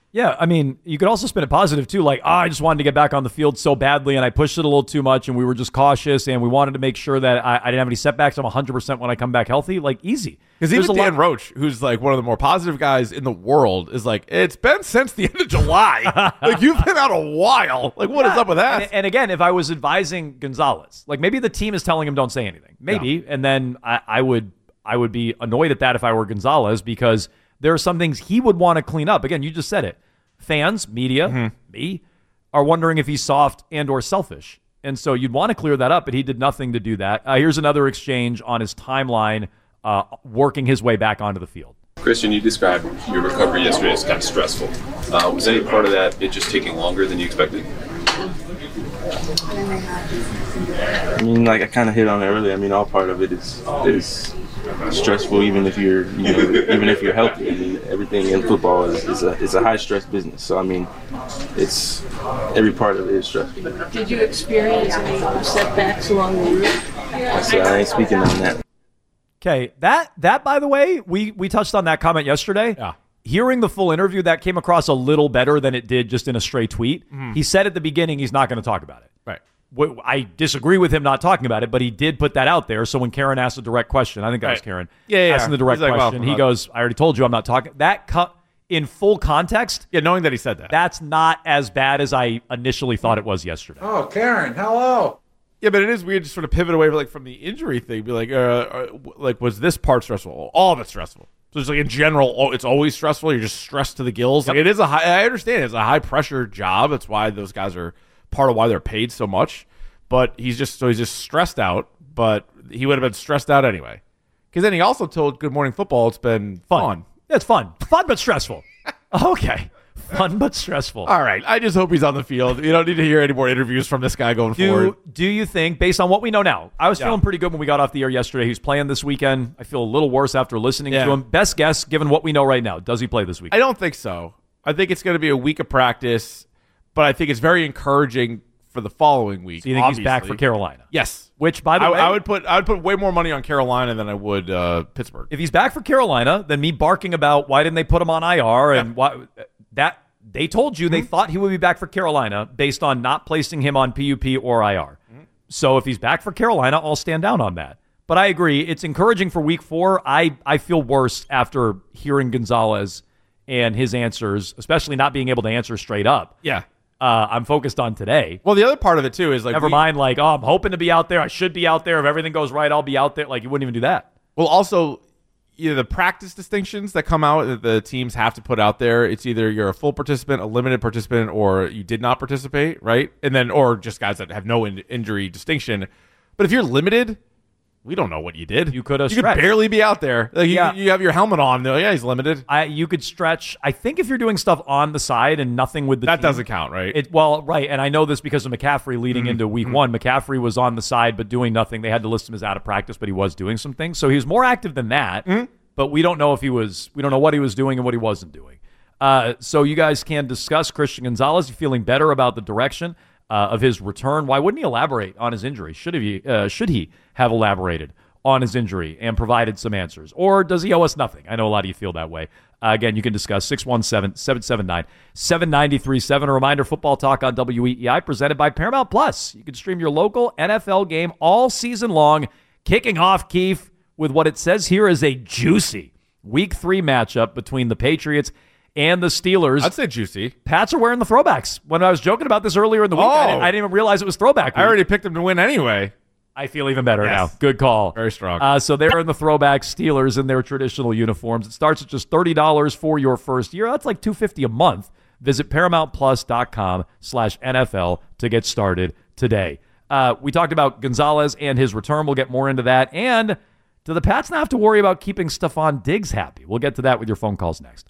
Yeah, I mean, you could also spin it positive, too. Like, oh, I just wanted to get back on the field so badly, and I pushed it a little too much, and we were just cautious, and we wanted to make sure that I, I didn't have any setbacks. I'm one hundred percent when I come back healthy. Like, easy. Because even Dan Roach, who's like one of the more positive guys in the world, is like, it's been since the end of July. Like, you've been out a while. Like, what yeah. is up with that? And, and again, if I was advising Gonzalez, like maybe the team is telling him don't say anything. Maybe. Yeah. And then I, I would I would be annoyed at that if I were Gonzalez, because there are some things he would want to clean up. Again, you just said it. Fans, media, mm-hmm. me, are wondering if he's soft and or selfish. And so you'd want to clear that up, but he did nothing to do that. Uh, here's another exchange on his timeline, uh, working his way back onto the field. Christian, you described your recovery yesterday as kind of stressful. Uh, was any part of that it just taking longer than you expected? I mean, like I kind of hit on it earlier. I mean, all part of it is is stressful, even if you're, you know, even if you're healthy. I mean, everything in football is, is a is a high stress business. So I mean, it's every part of it is stressful. Did you experience any setbacks along the route? I said I ain't speaking on that. Okay, that that by the way, we we touched on that comment yesterday. Yeah. Hearing the full interview, that came across a little better than it did just in a straight tweet. Mm-hmm. He said at the beginning he's not going to talk about it. Right. I disagree with him not talking about it, but he did put that out there. So when Karen asked a direct question, I think that right. was Karen, yeah, yeah. asking the direct like, question, well, he goes, I already told you I'm not talking. That cut in full context. Yeah, knowing that he said that. That's not as bad as I initially thought it was yesterday. Oh, Karen, hello. Yeah, but it is weird to sort of pivot away from, like, from the injury thing. Be like, uh, uh, like, was this part stressful? All of it's stressful. So it's like in general, oh, it's always stressful. You're just stressed to the gills. Yep. Like it is a high. I understand it's a high pressure job. That's why those guys are part of why they're paid so much. But he's just so he's just stressed out. But he would have been stressed out anyway. Because then he also told Good Morning Football it's been fun. fun. It's fun, fun but stressful. Okay. Fun but stressful. All right. I just hope he's on the field. You don't need to hear any more interviews from this guy going do, forward. Do you think, based on what we know now, I was yeah. feeling pretty good when we got off the air yesterday. He's playing this weekend. I feel a little worse after listening yeah. to him. Best guess, given what we know right now, does he play this weekend? I don't think so. I think it's going to be a week of practice, but I think it's very encouraging for the following week. So you think obviously. he's back for Carolina? Yes. Which, by the I, way, I would put I would put way more money on Carolina than I would uh, Pittsburgh. If he's back for Carolina, then me barking about why didn't they put him on I R and yeah. why that. They told you they mm-hmm. thought he would be back for Carolina based on not placing him on P U P or I R. Mm-hmm. So if he's back for Carolina, I'll stand down on that. But I agree. It's encouraging for week four. I, I feel worse after hearing Gonzalez and his answers, especially not being able to answer straight up. Yeah. Uh, I'm focused on today. Well, the other part of it, too, is like... Never we, mind, like, oh, I'm hoping to be out there. I should be out there. If everything goes right, I'll be out there. Like, you wouldn't even do that. Well, also... You know, the practice distinctions that come out that the teams have to put out there, it's either you're a full participant, a limited participant, or you did not participate, right? And then, or just guys that have no in- injury distinction. But if you're limited, we don't know what you did. You could have You could barely be out there. Like yeah. you, you have your helmet on. Though. Yeah, he's limited. I, you could stretch. I think if you're doing stuff on the side and nothing with the That team, doesn't count, right? It, well, right. And I know this because of McCaffrey leading mm-hmm. into week mm-hmm. one. McCaffrey was on the side but doing nothing. They had to list him as out of practice, but he was doing some things. So he was more active than that. Mm-hmm. But we don't know if he was, we don't know what he was doing and what he wasn't doing. Uh, so you guys can discuss Christian Gonzalez. You feeling better about the direction uh, of his return? Why wouldn't he elaborate on his injury? Should he, uh, should he have elaborated on his injury and provided some answers? Or does he owe us nothing? I know a lot of you feel that way. Uh, again, you can discuss six one seven, seven seven nine, seven nine three seven. A reminder, Football Talk on W E E I presented by Paramount Plus. You can stream your local N F L game all season long, kicking off, Keith, with what it says here is a juicy week three matchup between the Patriots and the Steelers. I'd say juicy. Pats are wearing the throwbacks. When I was joking about this earlier in the week, oh. I, didn't, I didn't even realize it was throwback week. I already picked them to win anyway. I feel even better yes. now. Good call. Very strong. Uh, so they're in the throwback Steelers in their traditional uniforms. It starts at just thirty dollars for your first year. That's like two hundred fifty dollars a month. Visit ParamountPlus.com slash NFL to get started today. Uh, we talked about Gonzalez and his return. We'll get more into that. And do the Pats not have to worry about keeping Stephon Diggs happy? We'll get to that with your phone calls next.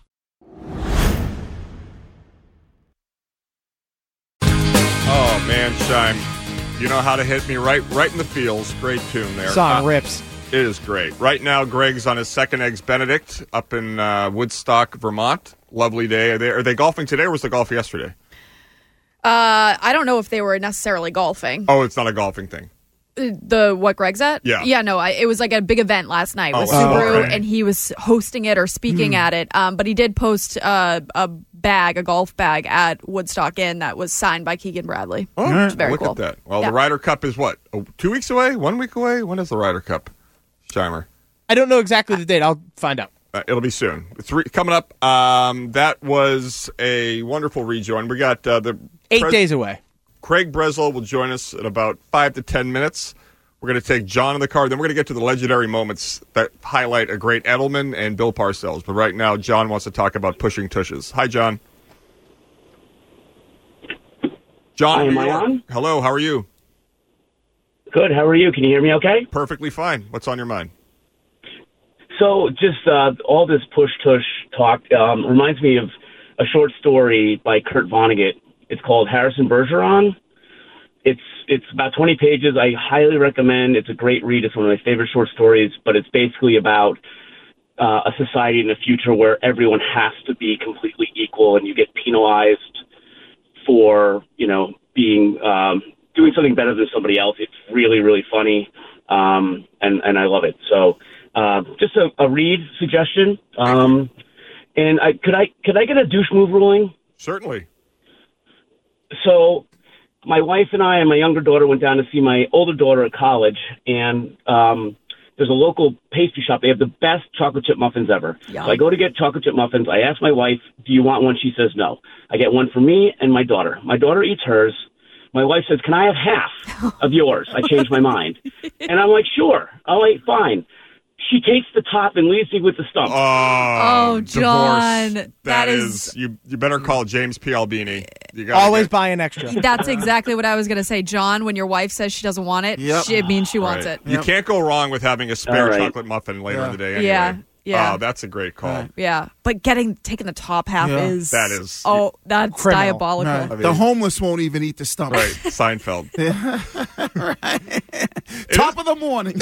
Oh, man, Shime. You know how to hit me right right in the feels. Great tune there. Song uh, rips. It is great. Right now, Greg's on his second Eggs Benedict up in uh, Woodstock, Vermont. Lovely day. Are they, are they golfing today or was the golf yesterday? Uh, I don't know if they were necessarily golfing. Oh, it's not a golfing thing. The what Greg's at? Yeah. Yeah, no, I, it was like a big event last night with Oh, Subaru, okay. and he was hosting it or speaking at it. Um, but he did post uh, a bag, a golf bag at Woodstock Inn that was signed by Keegan Bradley. Oh, Which is very look cool. at that. Well, Yeah. the Ryder Cup is what? Oh, two weeks away? One week away? When is the Ryder Cup, Shimer? I don't know exactly the date. I'll find out. Uh, it'll be soon. It's re- coming up. Um, that was a wonderful rejoin. We got uh, the Eight pres- days away. Craig Breslow will join us in about five to ten minutes. We're going to take John in the car. Then we're going to get to the legendary moments that highlight a great Edelman and Bill Parcells. But right now, John wants to talk about pushing tushes. Hi, John. John, Hi, in am New I York. on? Hello, how are you? Good. How are you? Can you hear me okay? Perfectly fine. What's on your mind? So just uh, all this push-tush talk um, reminds me of a short story by Kurt Vonnegut. It's called Harrison Bergeron. It's it's about twenty pages. I highly recommend. It's a great read. It's one of my favorite short stories, but it's basically about uh, a society in the future where everyone has to be completely equal, and you get penalized for, you know, being um, doing something better than somebody else. It's really, really funny, um, and and I love it. So uh, just a, a read suggestion. Um, and I could I could I get a douche move ruling? Certainly. So my wife and I and my younger daughter went down to see my older daughter at college, and um, there's a local pastry shop. They have the best chocolate chip muffins ever. Yum. So I go to get chocolate chip muffins. I ask my wife, do you want one? She says no. I get one for me and my daughter. My daughter eats hers. My wife says, can I have half of yours? I changed my mind. And I'm like, sure. All right, fine. She takes the top and leaves me with the stump. Oh, John, divorce. that is, is- you. You better call James P. Albini. You gotta Always get- buy an extra. That's exactly what I was going to say. John, when your wife says she doesn't want it, Yep. she, it means she All wants right. it. You can't go wrong with having a spare All right. chocolate muffin later in the day. Anyway. Yeah, yeah. Oh, that's a great call. Yeah, but getting taking the top half Yeah. is That is- oh that's Criminal. diabolical. Right. I mean- the homeless won't even eat the stump. Right, Seinfeld. Top of the morning.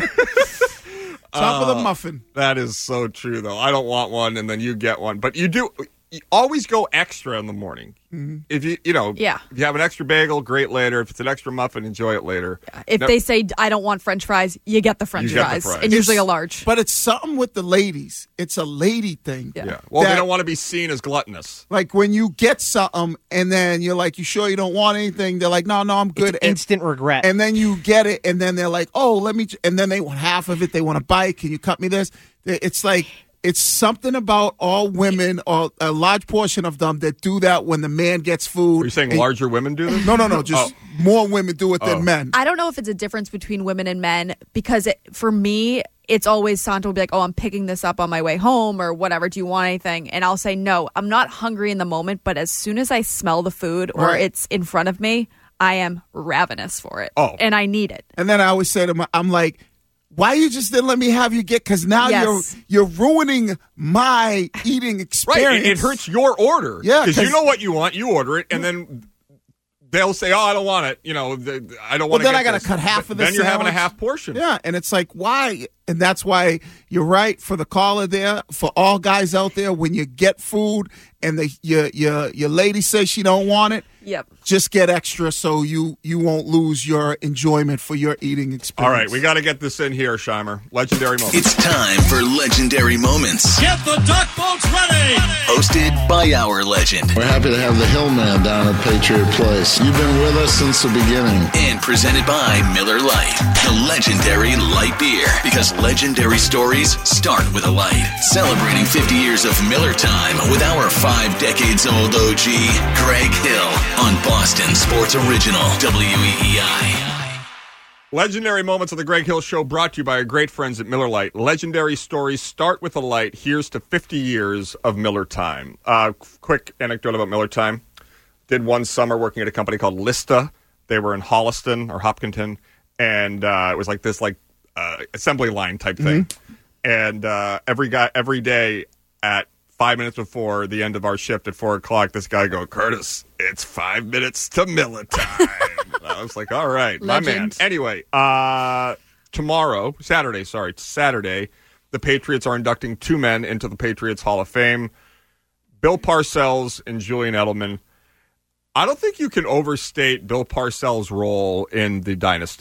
Top of the Uh, muffin. That is so true, though. I don't want one, and then you get one. But you do you always go extra in the morning. Mhm. If you you know, Yeah. if you have an extra bagel, great later. If it's an extra muffin, enjoy it later. If No- they say I don't want French fries, you get the French You get the fries, fries. and usually a It's- large. But it's something with the ladies. It's a lady thing. yeah, well, they That- don't want to be seen as gluttonous. Like when you get something and then you're like, you sure you don't want anything? They're like, no, no, I'm good. And- Instant regret. And then you get it, and then they're like, oh, let me. And then they want half of it. They want a bite. Can you cut me this? It's like it's something about all women, or a large portion of them, that do that when the man gets food. Are you saying And- larger women do this? No, no, no. Just Oh. more women do it Oh. than men. I don't know if it's a difference between women and men because it, for me, it's always Santa will be like, oh, I'm picking this up on my way home or whatever. Do you want anything? And I'll say, no, I'm not hungry in the moment. But as soon as I smell the food or Right. it's in front of me, I am ravenous for it. Oh. And I need it. And then I always say to my, I'm like, why you just didn't let me have you get? Because now Yes. you're you're ruining my eating Right, experience. it, it hurts your order. Yeah, because you 'cause- know what you want, you order it, and then they'll say, "Oh, I don't want it." You know, the, I don't Well, want to. then get I got to this. cut half But of the Then you're having a sandwich. half portion. Yeah, and it's like, why? And that's why you're right for the caller there, for all guys out there, when you get food and the your your your lady says she don't want it, Yep. just get extra so you you won't lose your enjoyment for your eating experience. All right, we got to get this in here, Shimer. Legendary moments. It's time for Legendary Moments. Get the duck boats ready! Hosted by our legend. We're happy to have the Hillman down at Patriot Place. You've been with us since the beginning. And presented by Miller Lite, the legendary light beer. Because legendary stories start with a light. Celebrating fifty years of Miller time with our five decades old O G, Greg Hill, on Boston Sports Original, W E E I. Legendary moments of the Greg Hill Show brought to you by our great friends at Miller Lite. Legendary stories start with a light. Here's to fifty years of Miller time. Uh, quick anecdote about Miller time. Did one summer working at a company called Lista. They were in Holliston or Hopkinton, and uh, it was like this like uh, assembly line type thing. And uh, every guy, every day at five minutes before the end of our shift at four o'clock, this guy go, Curtis, it's five minutes to Miller time. I was like, all right, my man. Legend. Anyway, uh, tomorrow, Saturday, sorry, it's Saturday, the Patriots are inducting two men into the Patriots Hall of Fame, Bill Parcells and Julian Edelman. I don't think you can overstate Bill Parcells' role in the dynasty.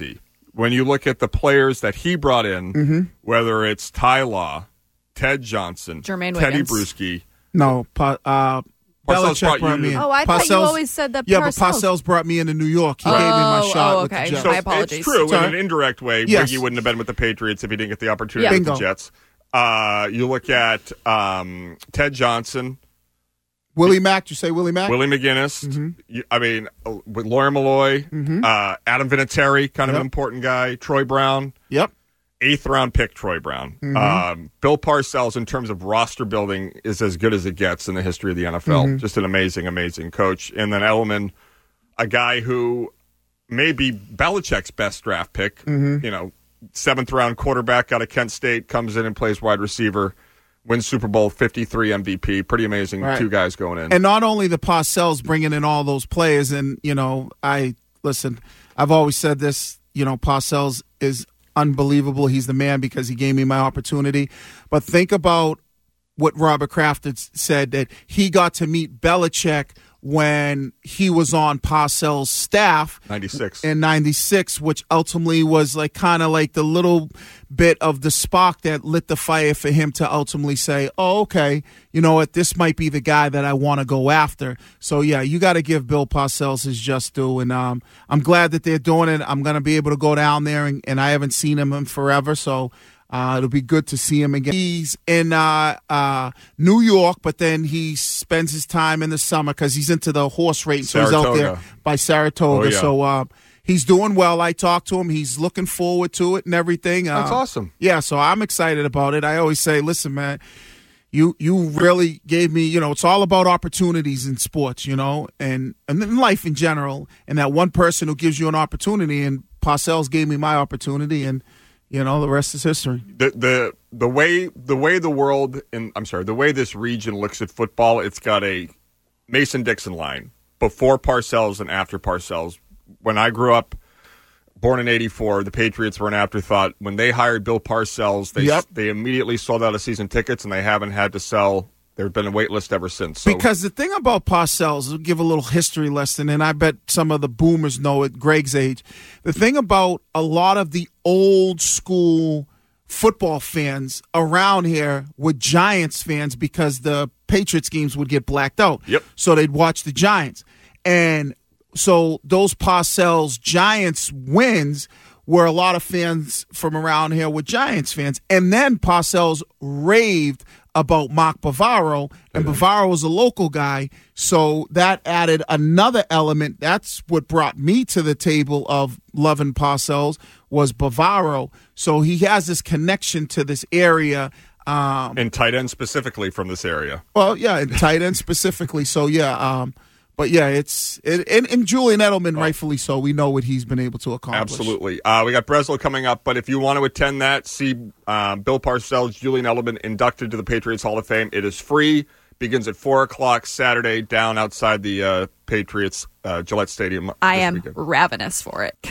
when you look at the players that he brought in, Mhm. whether it's Ty Law, Ted Johnson, Jermaine Teddy Wiggins. Bruschi. No, pa, uh, Parcells Belichick brought brought, you- me in. Oh, I thought you Parcells- always said that Yeah, Parcells. but Parcells brought me into New York. He gave me my Oh, shot oh, with the okay. Jets. My apologies. It's true. Sorry. In an indirect way, Yes. Wiggy wouldn't have been with the Patriots if he didn't get the opportunity Yeah. with the Bingo. Jets. Uh, you look at um, Ted Johnson, Willie Mack, you say Willie Mack? Willie McGinnis. Mm-hmm. You, I mean, uh, with Lauren Malloy, Mhm. uh, Adam Vinatieri, kind of Yep. an important guy. Troy Brown. Yep. Eighth round pick, Troy Brown. Mhm. Um, Bill Parcells, in terms of roster building, is as good as it gets in the history of the N F L. Mhm. Just an amazing, amazing coach. And then Edelman, a guy who may be Belichick's best draft pick. Mhm. You know, seventh round quarterback out of Kent State, comes in and plays wide receiver, wins Super Bowl fifty-three M V P. Pretty amazing. Right. Two guys going in. And not only the Parcells bringing in all those players, and, you know, I, listen, I've always said this, you know, Parcells is unbelievable. He's the man because he gave me my opportunity. But think about what Robert Kraft had said, that he got to meet Belichick when he was on Parcells' staff ninety-six. in ninety-six, which ultimately was like kind of like the little bit of the spark that lit the fire for him to ultimately say, oh, okay, you know what, this might be the guy that I want to go after. So, yeah, you got to give Bill Parcells his just due, and um, I'm glad that they're doing it. I'm going to be able to go down there, and, and I haven't seen him in forever, so Uh, it'll be good to see him again. He's in uh, uh, New York, but then he spends his time in the summer because he's into the horse racing. So he's out there Saratoga. by Saratoga. Oh, yeah. So uh, he's doing well. I talked to him. He's looking forward to it and everything. Uh, That's awesome. Yeah, so I'm excited about it. I always say, listen, man, you you really gave me, you know, it's all about opportunities in sports, you know, and, and in life in general. And that one person who gives you an opportunity, and Parcells gave me my opportunity, and you know, the rest is history. the the the way the way the world in I'm sorry, the way this region looks at football, it's got a Mason-Dixon line before Parcells and after Parcells. When I grew up, born in eighty-four, the Patriots were an afterthought. When they hired Bill Parcells, they Yep. they immediately sold out of season tickets, and they haven't had to sell. There's been a wait list ever since. So Because the thing about Parcells, I'll give a little history lesson, and I bet some of the boomers know it, Greg's age. The thing about a lot of the old school football fans around here were Giants fans because the Patriots games would get blacked out. Yep. So they'd watch the Giants. And so those Parcells Giants wins were a lot of fans from around here were Giants fans. And then Parcells raved about Mark Bavaro, and Bavaro was a local guy, so that added another element. That's what brought me to the table of loving Parcells was Bavaro. So he has this connection to this area. Um, and tight end specifically from this area. well, yeah, and tight end specifically. So, yeah, um, but yeah, it's it, and, and Julian Edelman, rightfully so. We know what he's been able to accomplish. Absolutely. Uh, we got Breslow coming up, but if you want to attend that, see uh, Bill Parcells, Julian Edelman inducted to the Patriots Hall of Fame. It is free. Begins at four o'clock Saturday down outside the uh, Patriots uh, Gillette Stadium. I this am weekend. ravenous for it.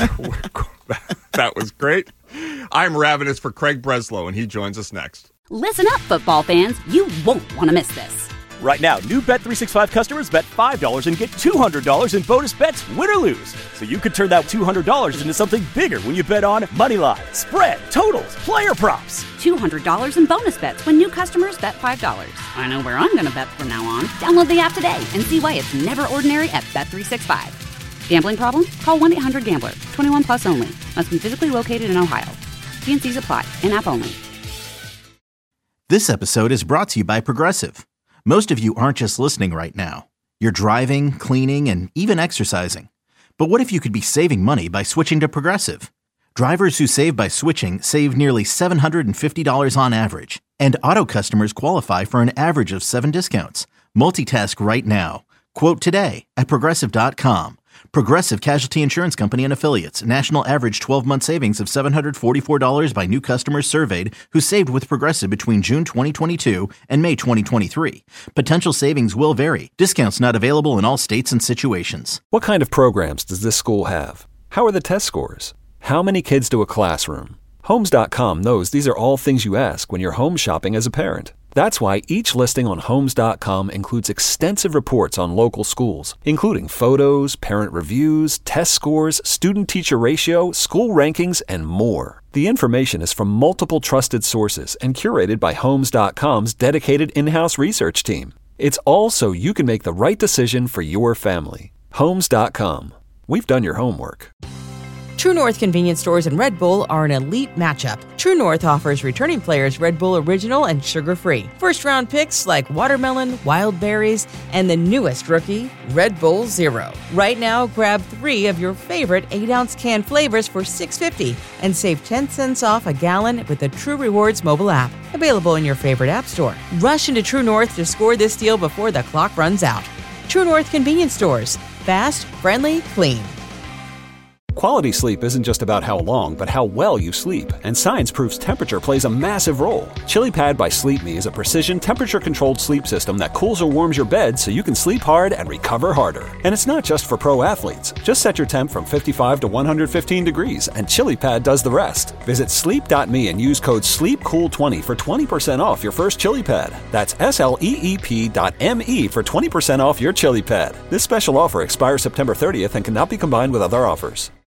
That was great. I'm ravenous for Craig Breslow, and he joins us next. Listen up, football fans. You won't want to miss this. Right now, new Bet three sixty-five customers bet five dollars and get two hundred dollars in bonus bets, win or lose. So you could turn that two hundred dollars into something bigger when you bet on moneyline, spread, totals, player props. two hundred dollars in bonus bets when new customers bet five dollars. I know where I'm going to bet from now on. Download the app today and see why it's never ordinary at Bet three sixty-five. Gambling problem? Call one eight hundred gambler. twenty-one plus only. Must be physically located in Ohio. T and C's apply. In-app only. This episode is brought to you by Progressive. Most of you aren't just listening right now. You're driving, cleaning, and even exercising. But what if you could be saving money by switching to Progressive? Drivers who save by switching save nearly seven hundred fifty dollars on average. And auto customers qualify for an average of seven discounts. Multitask right now. Quote today at Progressive dot com. Progressive Casualty Insurance Company and Affiliates. National average twelve-month savings of seven hundred forty-four dollars by new customers surveyed who saved with Progressive between June twenty twenty-two and May twenty twenty-three. Potential savings will vary. Discounts not available in all states and situations. What kind of programs does this school have? How are the test scores? How many kids do a classroom? Homes dot com knows these are all things you ask when you're home shopping as a parent. That's why each listing on Homes dot com includes extensive reports on local schools, including photos, parent reviews, test scores, student-teacher ratio, school rankings, and more. The information is from multiple trusted sources and curated by Homes dot com's dedicated in-house research team. It's all so you can make the right decision for your family. Homes dot com. We've done your homework. True North convenience stores and Red Bull are an elite matchup. True North offers returning players Red Bull Original and sugar-free. First-round picks like watermelon, wild berries, and the newest rookie, Red Bull Zero. Right now, grab three of your favorite eight-ounce can flavors for six dollars and fifty cents and save ten cents off a gallon with the True Rewards mobile app. Available in your favorite app store. Rush into True North to score this deal before the clock runs out. True North convenience stores. Fast, friendly, clean. Quality sleep isn't just about how long, but how well you sleep. And science proves temperature plays a massive role. ChiliPad by Sleep Me is a precision temperature-controlled sleep system that cools or warms your bed so you can sleep hard and recover harder. And it's not just for pro athletes. Just set your temp from fifty-five to one hundred fifteen degrees, and ChiliPad does the rest. Visit sleep dot me and use code sleep cool twenty for twenty percent off your first ChiliPad. That's S L E E P dot M E for twenty percent off your ChiliPad. This special offer expires September thirtieth and cannot be combined with other offers.